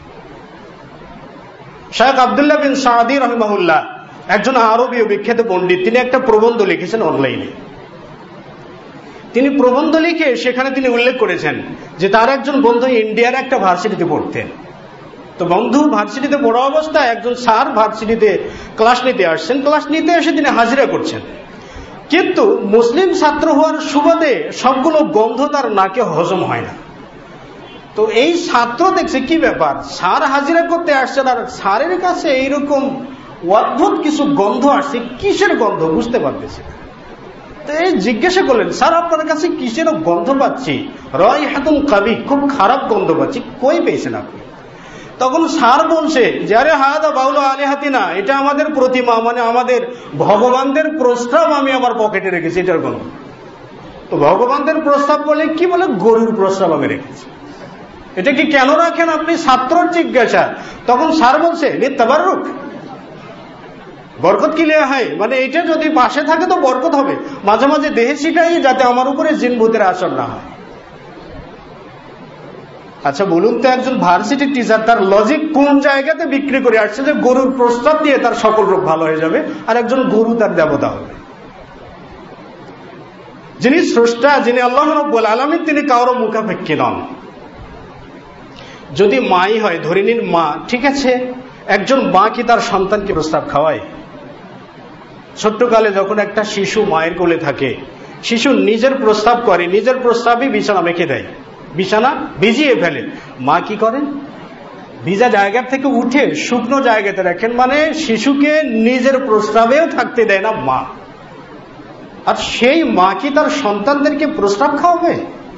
শেখ আব্দুল্লাহ বিন সাদি রহিমাহুল্লাহ একজন আরবীয় বিখ্যাত পণ্ডিত, তিনি একটা প্রবন্ধ লিখেছেন অনলাইনে। তিনি প্রবন্ধ লিখে সেখানে তিনি উল্লেখ করেছেন যে তার একজন বন্ধু ইন্ডিয়ার একটা ভার্সিটিতে পড়তেন। তো বন্ধু ভার্সিটিতে পড়া অবস্থায় একজন স্যার ভার্সিটিতে ক্লাস নিতে আসছেন, ক্লাস নিতে এসে তিনি হাজিরা করছেন, কিন্তু মুসলিম ছাত্র হওয়ার সুবাদে সবগুলো গন্ধ তার নাকে হজম হয় না। তো এই ছাত্র দেখছে কি ব্যাপার, স্যার হাজিরা করতে আসছেন আর স্যারের কাছে এইরকম অদ্ভুত কিছু গন্ধ আসছে, কিসের গন্ধ বুঝতে পারতেছে। তো এই জিজ্ঞাসা করলেন, স্যার আপনার কাছে কিসের গন্ধ পাচ্ছি? রাইহাতুন কাবি, খুব খারাপ গন্ধ পাচ্ছি, কই পেয়েছেন আপনি? তখন স্যার বলছে যে আরে হাদা বাউল আলিহাতিনা, এটা আমাদের প্রতিমা, মানে আমাদের ভগবানদের প্রস্তাব আমি আমার পকেটে রেখেছি, এটার গন্ধ। তো ভগবানদের প্রস্তাব বলে কি? বলে গরুর প্রস্তাব আমি রেখেছি। এটা কি কেন রাখেন আপনি? ছাত্রর জিজ্ঞাসা। তখন স্যার বলছে তাবাররুক, বরকত কি লিয়া হয়, মানে এটা যদি পাশে থাকে তো বরকত হবে, মাঝে মাঝে দেহে শিখাই যাতে আমার উপরে জিন ভূতের আসর না হয়। আচ্ছা বলুন তো, একজন ভার্সিটি টিচার তার লজিক কোন জায়গাতে বিক্রি করে আসছে যে গরুর প্রস্তাব দিয়ে তার সকল রোগ ভালো হয়ে যাবে, আর একজন গরু তার দেবতা হবে? যিনি স্রষ্টা, যিনি আল্লাহ রাব্বুল আলামিন, তিনি কারো মুখাপেক্ষী নন। যদি মাই হয়, ধরে নিন মা, ঠিক আছে, একজন মা কি তার সন্তানকে প্রস্তাব খাওয়ায়? ছোট্টকালে যখন একটা শিশু মায়ের কোলে থাকে, শিশু নিজের প্রস্তাব করে, নিজের প্রস্তাবই বিছানা মেখে দেয়, বিছানা ভিজিয়ে ফেলে। মা কি করেন? ভিজা জায়গা থেকে উঠে শুকনো জায়গাতে রাখেন, মানে শিশুকে নিজের প্রস্তাবেও থাকতে দেয় না মা। আর সেই মা কি তার সন্তানদেরকে প্রস্তাব খাওয়াবে?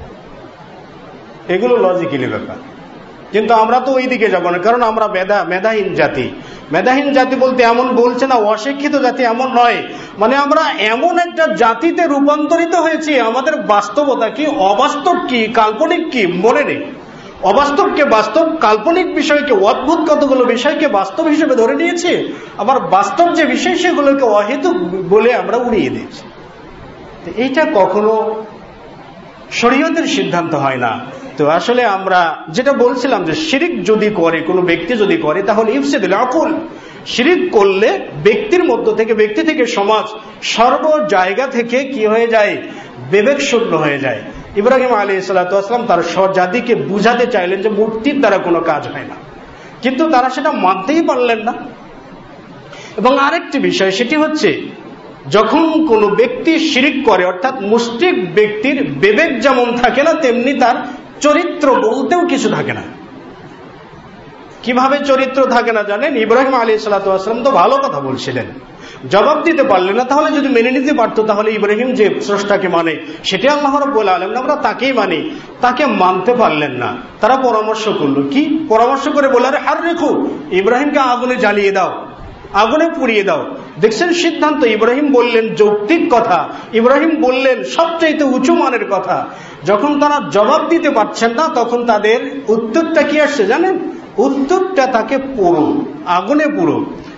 এগুলো লজিক্যালি ব্যাপার। কিন্তু আমরা তো ওই দিকে যাবো না, কারণ আমরা মেধা মেধাহীন জাতি। মেধাহীন জাতি বলতে এমন বলছে না অশিক্ষিত জাতি, এমন নয়, মানে আমরা এমন একটা জাতিতে রূপান্তরিত হয়েছি, আমাদের বাস্তবতা কি, অবাস্তব কি, কাল্পনিক কি মনে নেই। অবাস্তবকে বাস্তব, কাল্পনিক বিষয়কে, অদ্ভুত কতগুলো বিষয়কে বাস্তব হিসেবে ধরে নিয়েছি, আবার বাস্তব যে বিষয় সেগুলোকে অহেতুক বলে আমরা উড়িয়ে দিয়েছি। এইটা কখনো শরীয়তের সিদ্ধান্ত হয় না। তো আসলে আমরা যেটা বলছিলাম যে শিরিক যদি করে, কোনো ব্যক্তি যদি করে, তাহলে ইফসাদুল আকুল, শিরিক করলে ব্যক্তির মধ্য থেকে, ব্যক্তি থেকে সমাজ, সর্ব জায়গা থেকে কি হয়ে যায়? বিবেক শূন্য হয়ে যায়। ইব্রাহিম আলাইহিস সালাতু ওয়াস সালাম তার স্বজাতিকে বুঝাতে চাইলেন যে মূর্তির দ্বারা কোনো কাজ হয় না, কিন্তু তারা সেটা মানতেই পারলেন না। এবং আরেকটি বিষয়, সেটি হচ্ছে যখন কোনো ব্যক্তি শিরিক করে, অর্থাৎ মুশরিক ব্যক্তির বিবেক যেমন থাকে না, তেমনি তার চরিত্র বলতেও কিছু থাকে না। কিভাবে চরিত্র থাকে না জানেন? ইব্রাহিম আলাইহিস সালাতু ওয়াস সালাম তো ভালো কথা বলছিলেন, জবাব দিতে পারলেন না। তাহলে যদি মেনে নিতে পারতো, তাহলে ইব্রাহিম যে স্রষ্টাকে মানে সেটা আল্লাহ রাব্বুল আলামিন, আমরা তাকেই মানি, তাকে মানতে পারলেন না। তারা পরামর্শ করলো, কি পরামর্শ করে বলে, আরে হার রেখো, ইব্রাহিমকে আগুনে জ্বালিয়ে দাও, আগুনে পুড়িয়ে দাও। দেখছেন সিদ্ধান্ত? ইব্রাহিম বললেন যৌক্তিক কথা, ইব্রাহিম বললেন সবচাইতে উঁচু মানের কথা। যখন তারা জবাব দিতে পারছেন না, তখন তাদের উত্তরটা কি আসছে জানেন? উত্তরটা তাকে পুরো, আগুনে পুরো।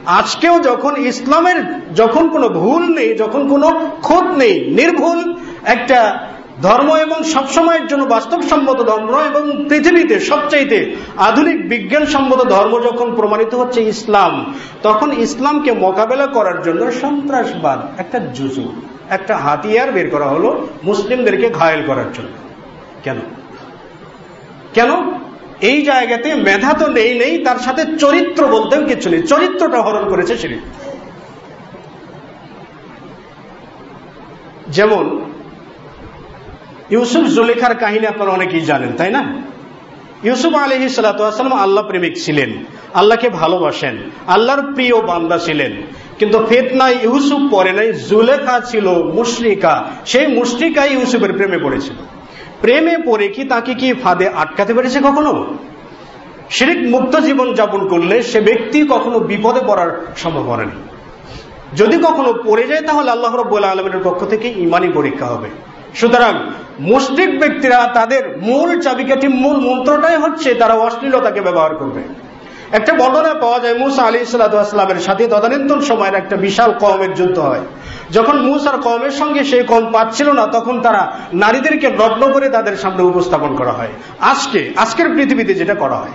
আজকেও যখন ইসলামের যখন কোনো ভুল নেই, যখন কোনো খুঁত নেই, নির্ভুল একটা ধর্ম এবং সবসময়ের জন্য বাস্তবসম্মত ধর্ম এবং পৃথিবীতে সবচাইতে আধুনিক বিজ্ঞানসম্মত ধর্ম যখন প্রমাণিত হচ্ছে ইসলাম, তখন ইসলামকে মোকাবেলা করার জন্য সন্ত্রাসবাদ একটা জুজু, একটা হাতিয়ার বের করা হলো মুসলিমদেরকে ঘায়েল করার জন্য। কেন কেন এই জায়গাতে মেধা তো নেই নেই তার সাথে চরিত্র বলতেও কিছু নেই, চরিত্রটা হরণ করেছে শিরক। যেমন ইউসুফ জুলেখার কাহিনী আপনারা অনেকেই জানেন, তাই না? ইউসুফ আলাইহিস সালাতু ওয়াস সালাম আল্লাহ প্রেমিক ছিলেন, আল্লাহকে ভালোবাসেন, আল্লাহর প্রিয় বান্দা ছিলেন, কিন্তু ফিতনায় ইউসুফ পড়ে নাই। জুলেখা ছিল মুশরিকা, সেই মুশরিকাই ইউসুফের প্রেমে পড়েছিল। প্রেমে পড়ে কি তাকে কি ফাঁদে আটকাতে পেরেছে কখনো? শিরক মুক্ত জীবন যাপন করলে সে ব্যক্তি কখনো বিপদে পড়ার সম্ভাবনা নেই। যদি কখনো পড়ে যায় তাহলে আল্লাহ রাব্বুল আলামিনের পক্ষ থেকে ঈমানি পরীক্ষা হবে। সুতরাং মুশরিক ব্যক্তিরা তাদের মূল চাবিকাঠি, মূল মন্ত্রটাই হচ্ছে তারা অশ্লীলতাকে ব্যবহার করবে। একটা বর্ণনা পাওয়া যায় মুসা আলাইহিস সালাতু ওয়াস সালামের সাথে তদানীন্তন সময়ের একটা বিশাল কওমের যুদ্ধ হয়। যখন মুসার কওমের সঙ্গে সেই কওম পাচ্ছিল না, তখন তারা নারীদেরকে নগ্ন করে তাদের সামনে উপস্থাপন করা হয়। আজকে আজকের পৃথিবীতে যেটা করা হয়,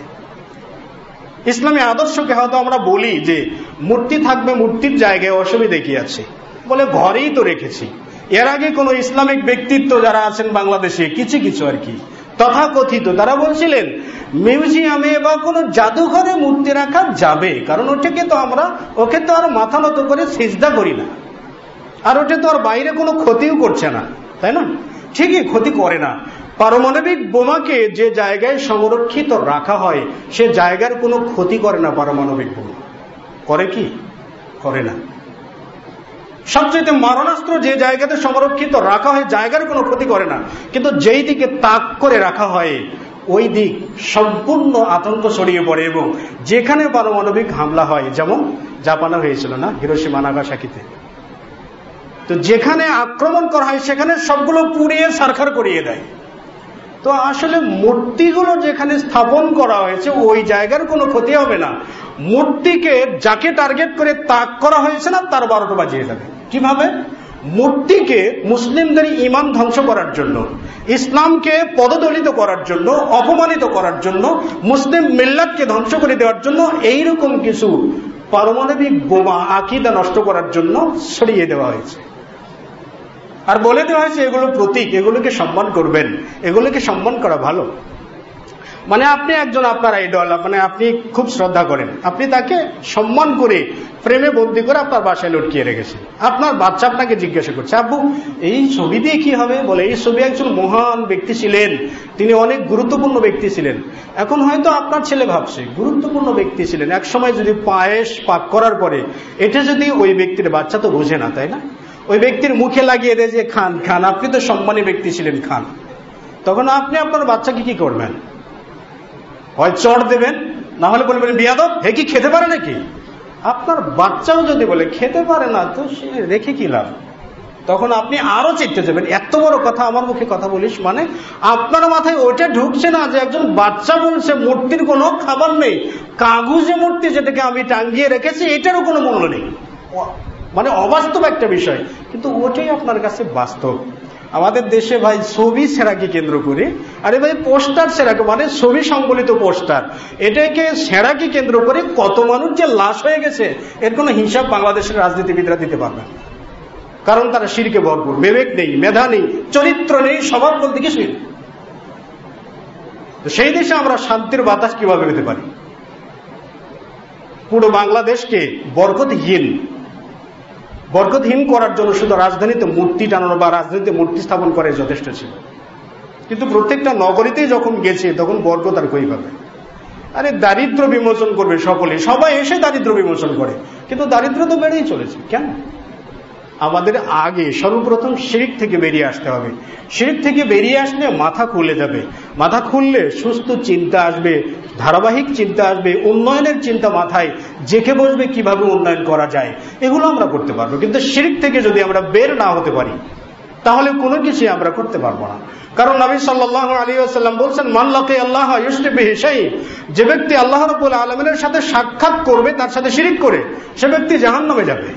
ইসলামী আদর্শকে হয়তো আমরা বলি যে মূর্তি থাকবে, মূর্তির জায়গায় অসুবিধা কি আছে, বলে ঘরেই তো রেখেছি। এর আগে কোন ইসলামিক ব্যক্তিত্ব যারা আছেন বাংলাদেশে কিছু কিছু আর কি তথাকথিত, তারা বলছিলেন মিউজিয়ামে বা কোনো জাদুঘরে মূর্তি রাখা যাবে, কারণ ওটাকে তো আমরা ওকে তো আর মাথা নত করে সিজদা করি না, আর ওটা তো আর বাইরে কোনো ক্ষতিও করছে না, তাই না? ঠিকই, ক্ষতি করে না। পারমাণবিক বোমাকে যে জায়গায় সংরক্ষিত রাখা হয় সে জায়গার কোনো ক্ষতি করে না পারমাণবিক বোমা, করে কি? করে না। সবচেয়ে মারণাস্ত্র যে জায়গাতে সংরক্ষিত রাখা হয় জায়গার কোনো ক্ষতি করে না, কিন্তু যেই দিকে তাক করে রাখা হয় ওই দিক সম্পূর্ণ আতঙ্ক ছড়িয়ে পড়ে, এবং যেখানে পারমাণবিক হামলা হয়, যেমন জাপানে হয়েছিল না হিরোশিমা নাগাসাকিতে, তো যেখানে আক্রমণ করা হয় সেখানে সবগুলো পুড়িয়ে ছারখার করিয়ে দেয়। তো আসলে মূর্তিগুলো যেখানে স্থাপন করা হয়েছে ওই জায়গার কোনো ক্ষতি হবে না, মূর্তিকে যাকে টার্গেট করে তাক করা হয়েছে না তার বারোটা বাজিয়ে যাবে। কিভাবে? মূর্তিকে মুসলিমদের ঈমান ধ্বংস করার জন্য, ইসলামকে পদদলিত করার জন্য, অপমানিত করার জন্য, মুসলিম মিল্লাতকে ধ্বংস করে দেওয়ার জন্য এইরকম কিছু পারমাণবিক বোমা আকীদা নষ্ট করার জন্য ছড়িয়ে দেওয়া হয়েছে। আর বলে দেওয়া হয়েছে এগুলো প্রতীক, এগুলোকে সম্মান করবেন, এগুলোকে সম্মান করা ভালো। মানে আপনি একজন আপনার আইডল, মানে আপনি খুব শ্রদ্ধা করেন, আপনি তাকে সম্মান করে ফ্রেমে বন্দি করে আপনার বাসায় লটকিয়ে রেখেছেন। আপনার বাচ্চা আপনাকে জিজ্ঞাসা করছে, আব্বু এই ছবি দিয়ে কি হবে? বলে এই ছবি একজন মহান ব্যক্তি ছিলেন, তিনি অনেক গুরুত্বপূর্ণ ব্যক্তি ছিলেন। এখন হয়তো আপনার ছেলে ভাবছে গুরুত্বপূর্ণ ব্যক্তি ছিলেন, এক সময় যদি পায়েস পাক করার পরে এটা যদি ওই ব্যক্তির, বাচ্চা তো বোঝে না তাই না, ওই ব্যক্তির মুখে লাগিয়ে দেয় যে খান খান, আপনি তো সম্মানী ব্যক্তি ছিলেন, খান, তখন আপনি আপনার বাচ্চাকে কি করবেন? হয় চড় দেবেন, না হলে বলবেন বিয়াদব, হে কি খেতে পারে নাকি? আপনার বাচ্চাও যদি বলে খেতে পারে না, তো সে রেখে কি লাভ? তখন আপনি আরো চেতে যাবেন, এত বড় কথা আমার মুখে কথা বলিস, মানে আপনার মাথায় ওইটা ঢুকছে না যে একজন বাচ্চা বলছে মূর্তির কোনো খাবার নেই, কাগজে মূর্তি যেটাকে আমি টাঙ্গিয়ে রেখেছি এটারও কোনো মূল্য নেই, মানে অবাস্তব একটা বিষয়, কিন্তু ওটাই আপনার কাছে বাস্তব। আমাদের দেশে ভাই ছবি ছেঁড়াকে কেন্দ্র করে, আরে ভাই পোস্টার ছেঁড়াকে, মানে ছবি সংবলিত পোস্টার, এটাকে ছেঁড়াকে কেন্দ্র করে কত মানুষ যে লাশ হয়ে গেছে এর কোনো হিসাব বাংলাদেশের রাজনীতিবিদরা দিতে পারবে না, কারণ তারা শিরকে ভরপুর, বিবেক নেই, মেধা নেই, চরিত্র নেই, স্বভাব বলতে কিছু নেই। সেই দেশে আমরা শান্তির বাতাস কিভাবে পেতে পারি? পুরো বাংলাদেশকে বরকতহীন বরকতহীন করার জন্য শুধু রাজধানীতে মূর্তি টানানো বা রাজধানীতে মূর্তি স্থাপন করে যথেষ্ট ছিল, কিন্তু প্রত্যেকটা নগরীতেই যখন গেছে তখন বরকত আর কই পাবে? আরে দারিদ্র বিমোচন করবে সকলে, সবাই এসে দারিদ্র বিমোচন করে, কিন্তু দারিদ্র তো বেড়েই চলেছে। কেন? আমাদের আগে সর্বপ্রথম শিরক থেকে বেরিয়ে আসতে হবে। শিরক থেকে বেরিয়ে আসলে মাথা খুলে যাবে, মাথা খুললে সুস্থ চিন্তা আসবে, ধারাবাহিক চিন্তা আসবে, উন্নয়নের চিন্তা মাথায় জেঁকে বসবে, কিভাবে উন্নয়ন করা যায় এগুলো আমরা করতে পারবো। কিন্তু শিরক থেকে যদি আমরা বের না হতে পারি তাহলে কোনো কিছু আমরা করতে পারবো না। কারণ নবী সাল্লাল্লাহু আলাইহি ওয়াসাল্লাম বলছেন, মান লাকিয়া আল্লাহ ইউশরিকু বিহি শাই, যে ব্যক্তি আল্লাহ রাব্বুল আলামিনের সাথে সাক্ষাৎ করবে তার সাথে শিরিক করে, সে ব্যক্তি জাহান্নামে যাবে।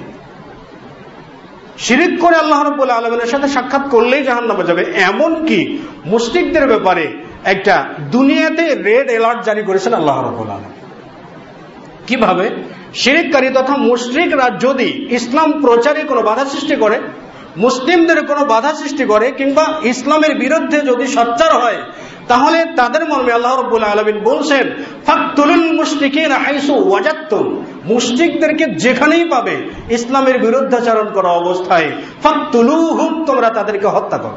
শিরিক করে আল্লাহ রাব্বুল আলামিনের সাথে সাক্ষাৎ করলেই জাহান্নামে যাবে। এমন কি মুশরিকদের ব্যাপারে একটা দুনিয়াতে রেড অ্যালার্ট জারি করেছেন আল্লাহ রাব্বুল আলামিন। কিভাবে? শিরিককারী তথা মুশরিকরা যদি ইসলাম প্রচারে কোনো বাধা সৃষ্টি করে, মুসলিমদের কোনো বাধা সৃষ্টি করে, কিংবা ইসলামের বিরুদ্ধে যদি সোচ্চার হয়, তাহলে তাদের মর্মে আল্লাহ রাব্বুল আলামিন বলছেন, ফাকতুলুল মুশরিকিনা হাইসু ওয়াজাদতুম, মুশরিকদেরকে যেখানেই পাবে ইসলামের বিরুদ্ধাচরণ করা অবস্থায়, ফাকতুলুহুম, তোমরা তাদেরকে হত্যা করো,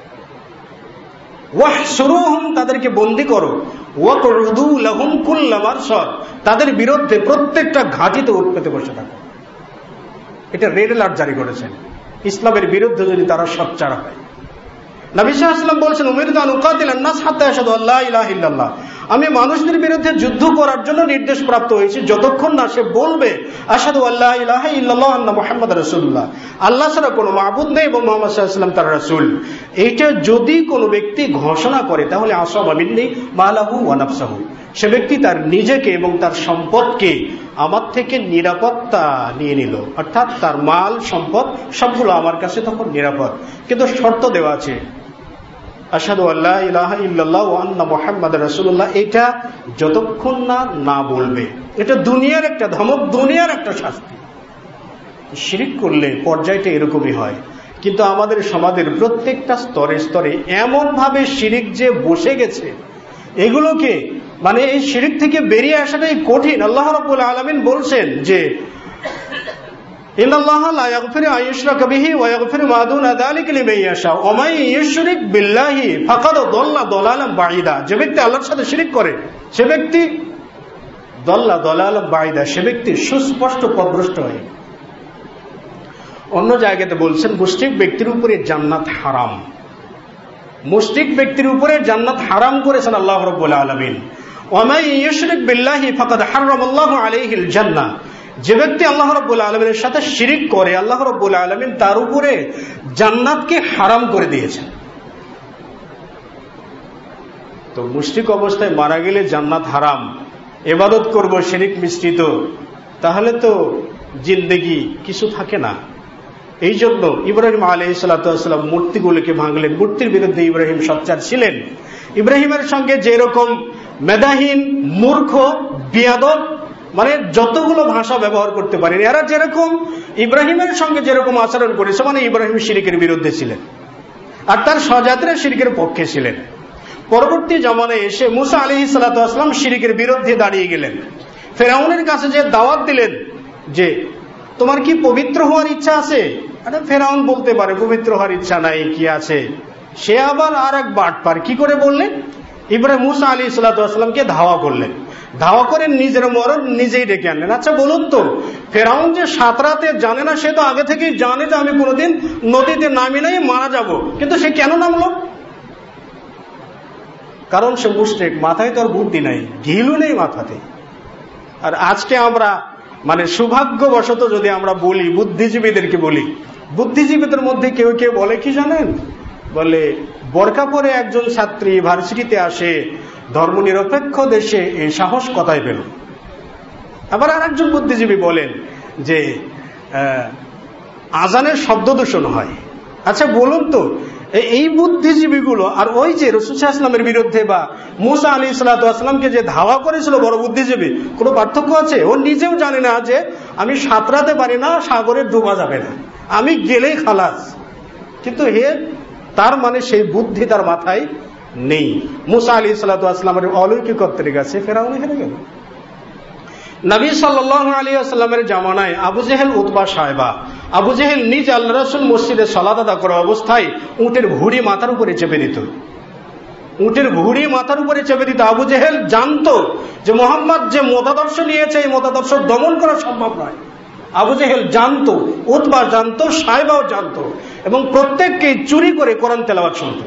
ওয়াহসুরুহুম, তাদেরকে বন্দী করো, ওয়াকউদু লাহুম কুল্লা মারসাদ, তাদের বিরুদ্ধে প্রত্যেকটা ঘাঁটিতে উঠ পেতে বসে থাকো। এটা রেড অ্যালার্ট জারি করেছেন ইসলামের বিরুদ্ধে যদি তারা সোচ্চার হয়। নবী সাল্লাল্লাহু আলাইহি ওয়াসাল্লাম বলেছেন, উমিরতু আন উকাতিলান নাস হাত্তা ইয়াশহাদু আল্লা ইলাহা ইল্লাল্লাহ, আমি মানুষদের বিরুদ্ধে যুদ্ধ করার জন্য নির্দেশ প্রাপ্ত হয়েছি যতক্ষণ না সে বলবে আশহাদু আল্লা ইলাহা ইল্লাল্লাহ আন্না মুহাম্মাদুর রাসূলুল্লাহ, আল্লাহ ছাড়া কোনো মাবুদ নেই এবং মুহাম্মদ সাল্লাল্লাহু আলাইহি ওয়াসাল্লাম তার রাসূল। এইটা যদি কোনো ব্যক্তি ঘোষণা করে, তাহলে আসাবা মিন্নি মালাহু ওয়া নাফসাহু, সে ব্যক্তি তার নিজেকে এবং তার সম্পদকে আমার থেকে নিরাপত্তা নিয়ে নিল, অর্থাৎ তার মাল সম্পদ সবগুলো আমার কাছে তখন নিরাপদ। কিন্তু শর্ত দেওয়া আছে, আশহাদু আল্লা ইলাহা ইল্লাল্লাহ ওয়া আন্না মুহাম্মাদুর রাসূলুল্লাহ, এটা যতক্ষণ না না বলবে। এটা দুনিয়ার একটা ধমক, দুনিয়ার একটা শাস্তি। শিরিক করলে পর্যায়টা এরকমই হয়। কিন্তু আমাদের সমাজের প্রত্যেকটা স্তরে স্তরে এমন ভাবে শিরিক যে বসে গেছে, এগুলোকে মানে এই শিরিক থেকে বেরিয়ে আসাটাই কঠিন। আল্লাহ রাব্বুল আলামিন বলছেন যে ইন্নাল্লাহা লা ইয়াগফিরু আন ইউশরাকা বিহি ওয়া ইয়াগফিরু মা দুনা যালিকা লিমান ইয়াশা ওয়া মান ইউশরিক বিল্লাহি ফাকাদ দাল্লা দালালান বাঈদা, যে ব্যক্তি আল্লাহর সাথে শিরিক করে সে ব্যক্তি দাল্লা দালালান বাঈদা, সে ব্যক্তি সুস্পষ্ট পথভ্রষ্ট হয়। অন্য জায়গাতে বলছেন মুশরিক ব্যক্তির উপরে জান্নাত হারাম, মুশরিক ব্যক্তির উপরে জান্নাত হারাম করেছেন আল্লাহ রাব্বুল আলামিন। ওয়া মান ইউশরিক বিল্লাহি ফাকাদ হারামাল্লাহু আলাইহিল জান্নাহ, যে ব্যক্তি আল্লাহ রাব্বুল আলামিনের সাথে শিরিক করে আল্লাহ রাব্বুল আলামিন তার উপরে জান্নাতকে হারাম করে দিয়েছেন। তো মুশরিক অবস্থায় মারা গেলে জান্নাত হারাম, ইবাদত করব শিরিক মিশ্রিত, তাহলে তো জিন্দেগি কিছু থাকে না। এই জন্য ইব্রাহিম আলাইহিস সালাতু ওয়াস সালাম মূর্তিগুলোকে ভাঙলেন। মূর্তির বিরুদ্ধে ইব্রাহিম সোচ্চার ছিলেন। ইব্রাহিমের সঙ্গে যেরকম মেধাহীন, মূর্খ, বিয়াদব, মানে যতগুলো ভাষা ব্যবহার করতে পারেন, এরা যেরকম ইব্রাহিমের সঙ্গে যেরকম আচরণ করেছে, মানে ইব্রাহিম শিরিকের বিরুদ্ধে ছিলেন আর তার স্বজাতিরা শিরিকের পক্ষে ছিলেন। পরবর্তী জামানায় এসে মুসা আলাইহিস সালাতু ওয়াস সালাম শিরিকের বিরুদ্ধে দাঁড়িয়ে গেলেন। ফেরাউনের কাছে যে দাওয়াত দিলেন যে তোমার কি পবিত্র হওয়ার ইচ্ছা আছে? আরে ফেরাউন বলতে পারে পবিত্র হওয়ার ইচ্ছা নাই, কি আছে? সে আবার আর এক বাটপার কি করে বললেন, ইব্রাহিম মুসা আলাইহিস সালাতু ওয়াস সালামকে ধাওয়া করলেন। ধাওয়া করে নিজের মরণ নিজেই ডেকে আনলেন। আচ্ছা বলুন তো, ফেরাউন যে সাত রাতে জানে না, সে তো আগে থেকেই জানে যে আমি কোনোদিন নদীতে নামি নাই, মারা যাব, কিন্তু সে কেন নামলো? কারণ সে মুশরিক, মাথায় তোর বুদ্ধি নাই, ঘিলু নেই মাথাতে। আর আজকে আমরা মানে সৌভাগ্যবশত যদি আমরা বলি, বুদ্ধিজীবীদেরকে বলি, বুদ্ধিজীবীদের মধ্যে কেউ কেউ বলে কি জানেন, বলে বোরকা পরে একজন ছাত্রী ভার্সিটিতে আসে, ধর্মনিরপেক্ষ দেশে এই সাহস কোথায় পেল? আবার আর একজন বুদ্ধিজীবী বলেন যে আজানের শব্দ দূষণ হয়। আচ্ছা বলুন তো, এই বুদ্ধিজীবীগুলো আর ওই যে রাসূল সাল্লাল্লাহু আলাইহি ওয়াসাল্লামের বিরুদ্ধে বা মুসা আলাইহিস সালাতু ওয়াস সালামকে যে ধাওয়া করেছিল বড় বুদ্ধিজীবী, কোনো পার্থক্য আছে? ও নিজেও জানে না যে আমি সাঁতরাতে পারি না, সাগরে ডুবা যাবে না, আমি গেলেই খালাস। কিন্তু হে, তার মানে সেই বুদ্ধি তার মাথায় নেই। মুসা আলাইহিস সালাতু ওয়াস সালামের অলৌকিকত্বের কাছে ফেরাউন হেরে গেল। নবী সাল্লাল্লাহু আলাইহি ওয়াসাল্লামের জামানায় আবু জেহেল, উতবা, সায়বা, আবু জেহেল নিজ আল্লাহ রাসূল মসজিদে সালাত আদা করা অবস্থায় উটের ভুঁড়ি মাথার উপরে চেপে দিত। উটের ভুঁড়ি মাথার উপরে চেপে দিত। আবু জেহেল জানতো যে মুহাম্মদ যে মতাদর্শ নিয়েছে, এই মতাদর্শ দমন করা সম্ভব নয়। আবু জেহেল জানতো, উতবা জানতো, সায়বাও জানতো, এবং প্রত্যেককে চুরি করে কোরআন তেলাওয়াত শুনতো।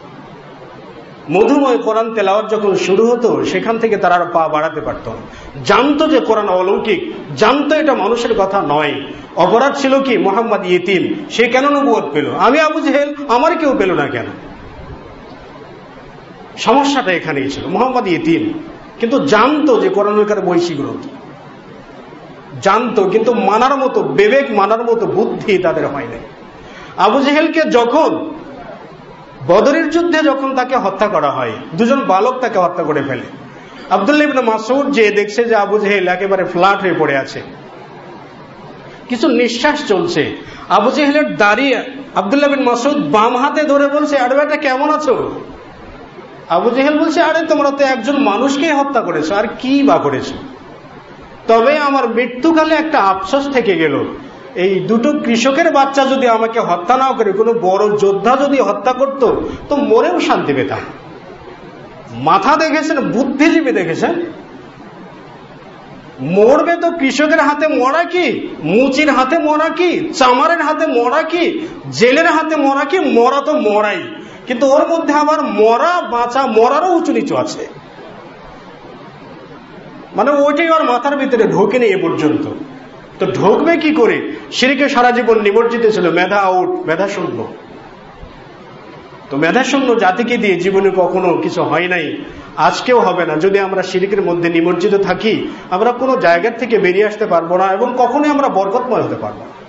মধুময় কোরআন তেলাওয়াত যখন শুরু হতো, সেখান থেকে তারা আর পা বাড়াতে পারত না। জানতো যে কোরআন অলৌকিক, জানতো এটা মানুষের কথা নয়। অপরাধ ছিল কি, মুহাম্মদ ইতিম, সে কেন নবুয়ত পেল? আমি আবু জেহেল, আমার কেউ পেল না কেন? সমস্যাটা এখানেই ছিল। মুহাম্মদ ইতিম, কিন্তু জানতো যে কোরআনুল কারীম বৈশ্বিক গ্রন্থ, জানতো, কিন্তু মানার মতো বিবেক, মানার মতো বুদ্ধি তাদের হয় নাই। আবু জেহেলকে যখন বদরের যুদ্ধে যখন তাকে হত্যা করা হয়, দুজন বালক তাকে হত্যা করে ফেলে। আব্দুল্লাহ ইবনে মাসউদ যে দেখছে যে আবু জেহেল একেবারে ফ্ল্যাট হয়ে পড়ে আছে, কিছু নিঃশ্বাস চলছে, আবু জেহেলের দাঁড়িয়ে আব্দুল্লাহ বিন মাসউদ বাম হাতে ধরে বলছে, আরে বেটা কেমন আছো? আবু জেহেল বলছে, আরে তোমরা তো একজন মানুষকে হত্যা করেছো, আর কি বা করেছো? তবে আমার মৃত্যুকালে একটা আফসোস থেকে গেল, এই দুটো কৃষকের বাচ্চা যদি আমাকে হত্যা না করে কোনো বড় যোদ্ধা যদি হত্যা করত তো মরেও শান্তি পেতাম। মাথা দেখেছেন, বুদ্ধিজীবী দেখেছেন। মরবে তো কৃষকের হাতে মরা কি, মুচির হাতে মরা কি, চামারের হাতে মরা কি, জেলের হাতে মরা কি, মরা তো মরাই, কিন্তু ওর মধ্যে আবার মরা বাঁচা মরারও উঁচু নিচু আছে। মানে ওইটাই ওর মাথার ভিতরে ঢোকেনি এ পর্যন্ত। তো ঢোকবে কি করে? শিরকে সারা জীবন নিমজ্জিত ছিল, মেধা আউট, মেধা শূন্য। তো মেধা শূন্য জাতিকে দিয়ে জীবনে কখনো কিছু হয় নাই, আজকেও হবে না। যদি আমরা শিরকের মধ্যে নিমজ্জিত থাকি, আমরা কোনো জায়গার থেকে বেরিয়ে আসতে পারবো না, এবং কখনোই আমরা বরকতময় হতে পারবো না।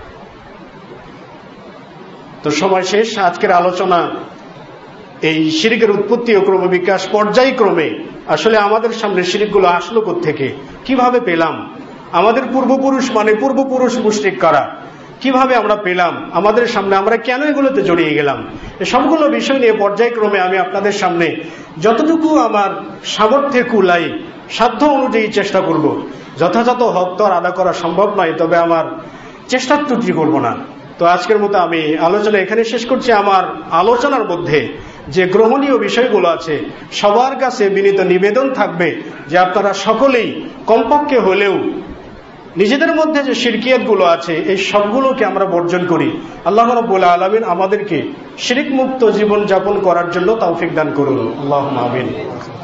তো সময় শেষ। আজকের আলোচনা এই শিরকের উৎপত্তি ও ক্রমবিকাশ পর্যায়ক্রমে আসলে আমাদের সামনে শিরকগুলো আসলো কোত্থেকে, কিভাবে পেলাম, আমাদের পূর্বপুরুষ মানে পূর্বপুরুষ মুশরিক কারা, কিভাবে আমরা পেলাম, আমাদের সামনে আমরা কেন এগুলোতে জড়িয়ে গেলাম, এই সবগুলো বিষয় নিয়ে পর্যায়ক্রমে আমি আপনাদের সামনে যতটুকু আমার সামর্থ্যে কুলাই, সাধ্য অনুযায়ী চেষ্টা করব। যথাযথ হক তো আর আদা করা সম্ভব নয়, তবে আমার চেষ্টার ত্রুটি করব না। তো আজকের মতো আমি আলোচনা এখানে শেষ করছি। আমার আলোচনার মধ্যে যে গ্রহণীয় বিষয়গুলো আছে, সবার কাছে বিনীত নিবেদন থাকবে যে আপনারা সকলেই কমপক্ষে হলেও নিজেদের মধ্যে যে শিরকিয়াত গুলো আছে এই সবগুলোকে আমরা বর্জন করি। আল্লাহ রাব্বুল আলামিন আমাদেরকে শিরক মুক্ত জীবন যাপন করার জন্য তৌফিক দান করুন। আল্লাহুম্মা আমিন।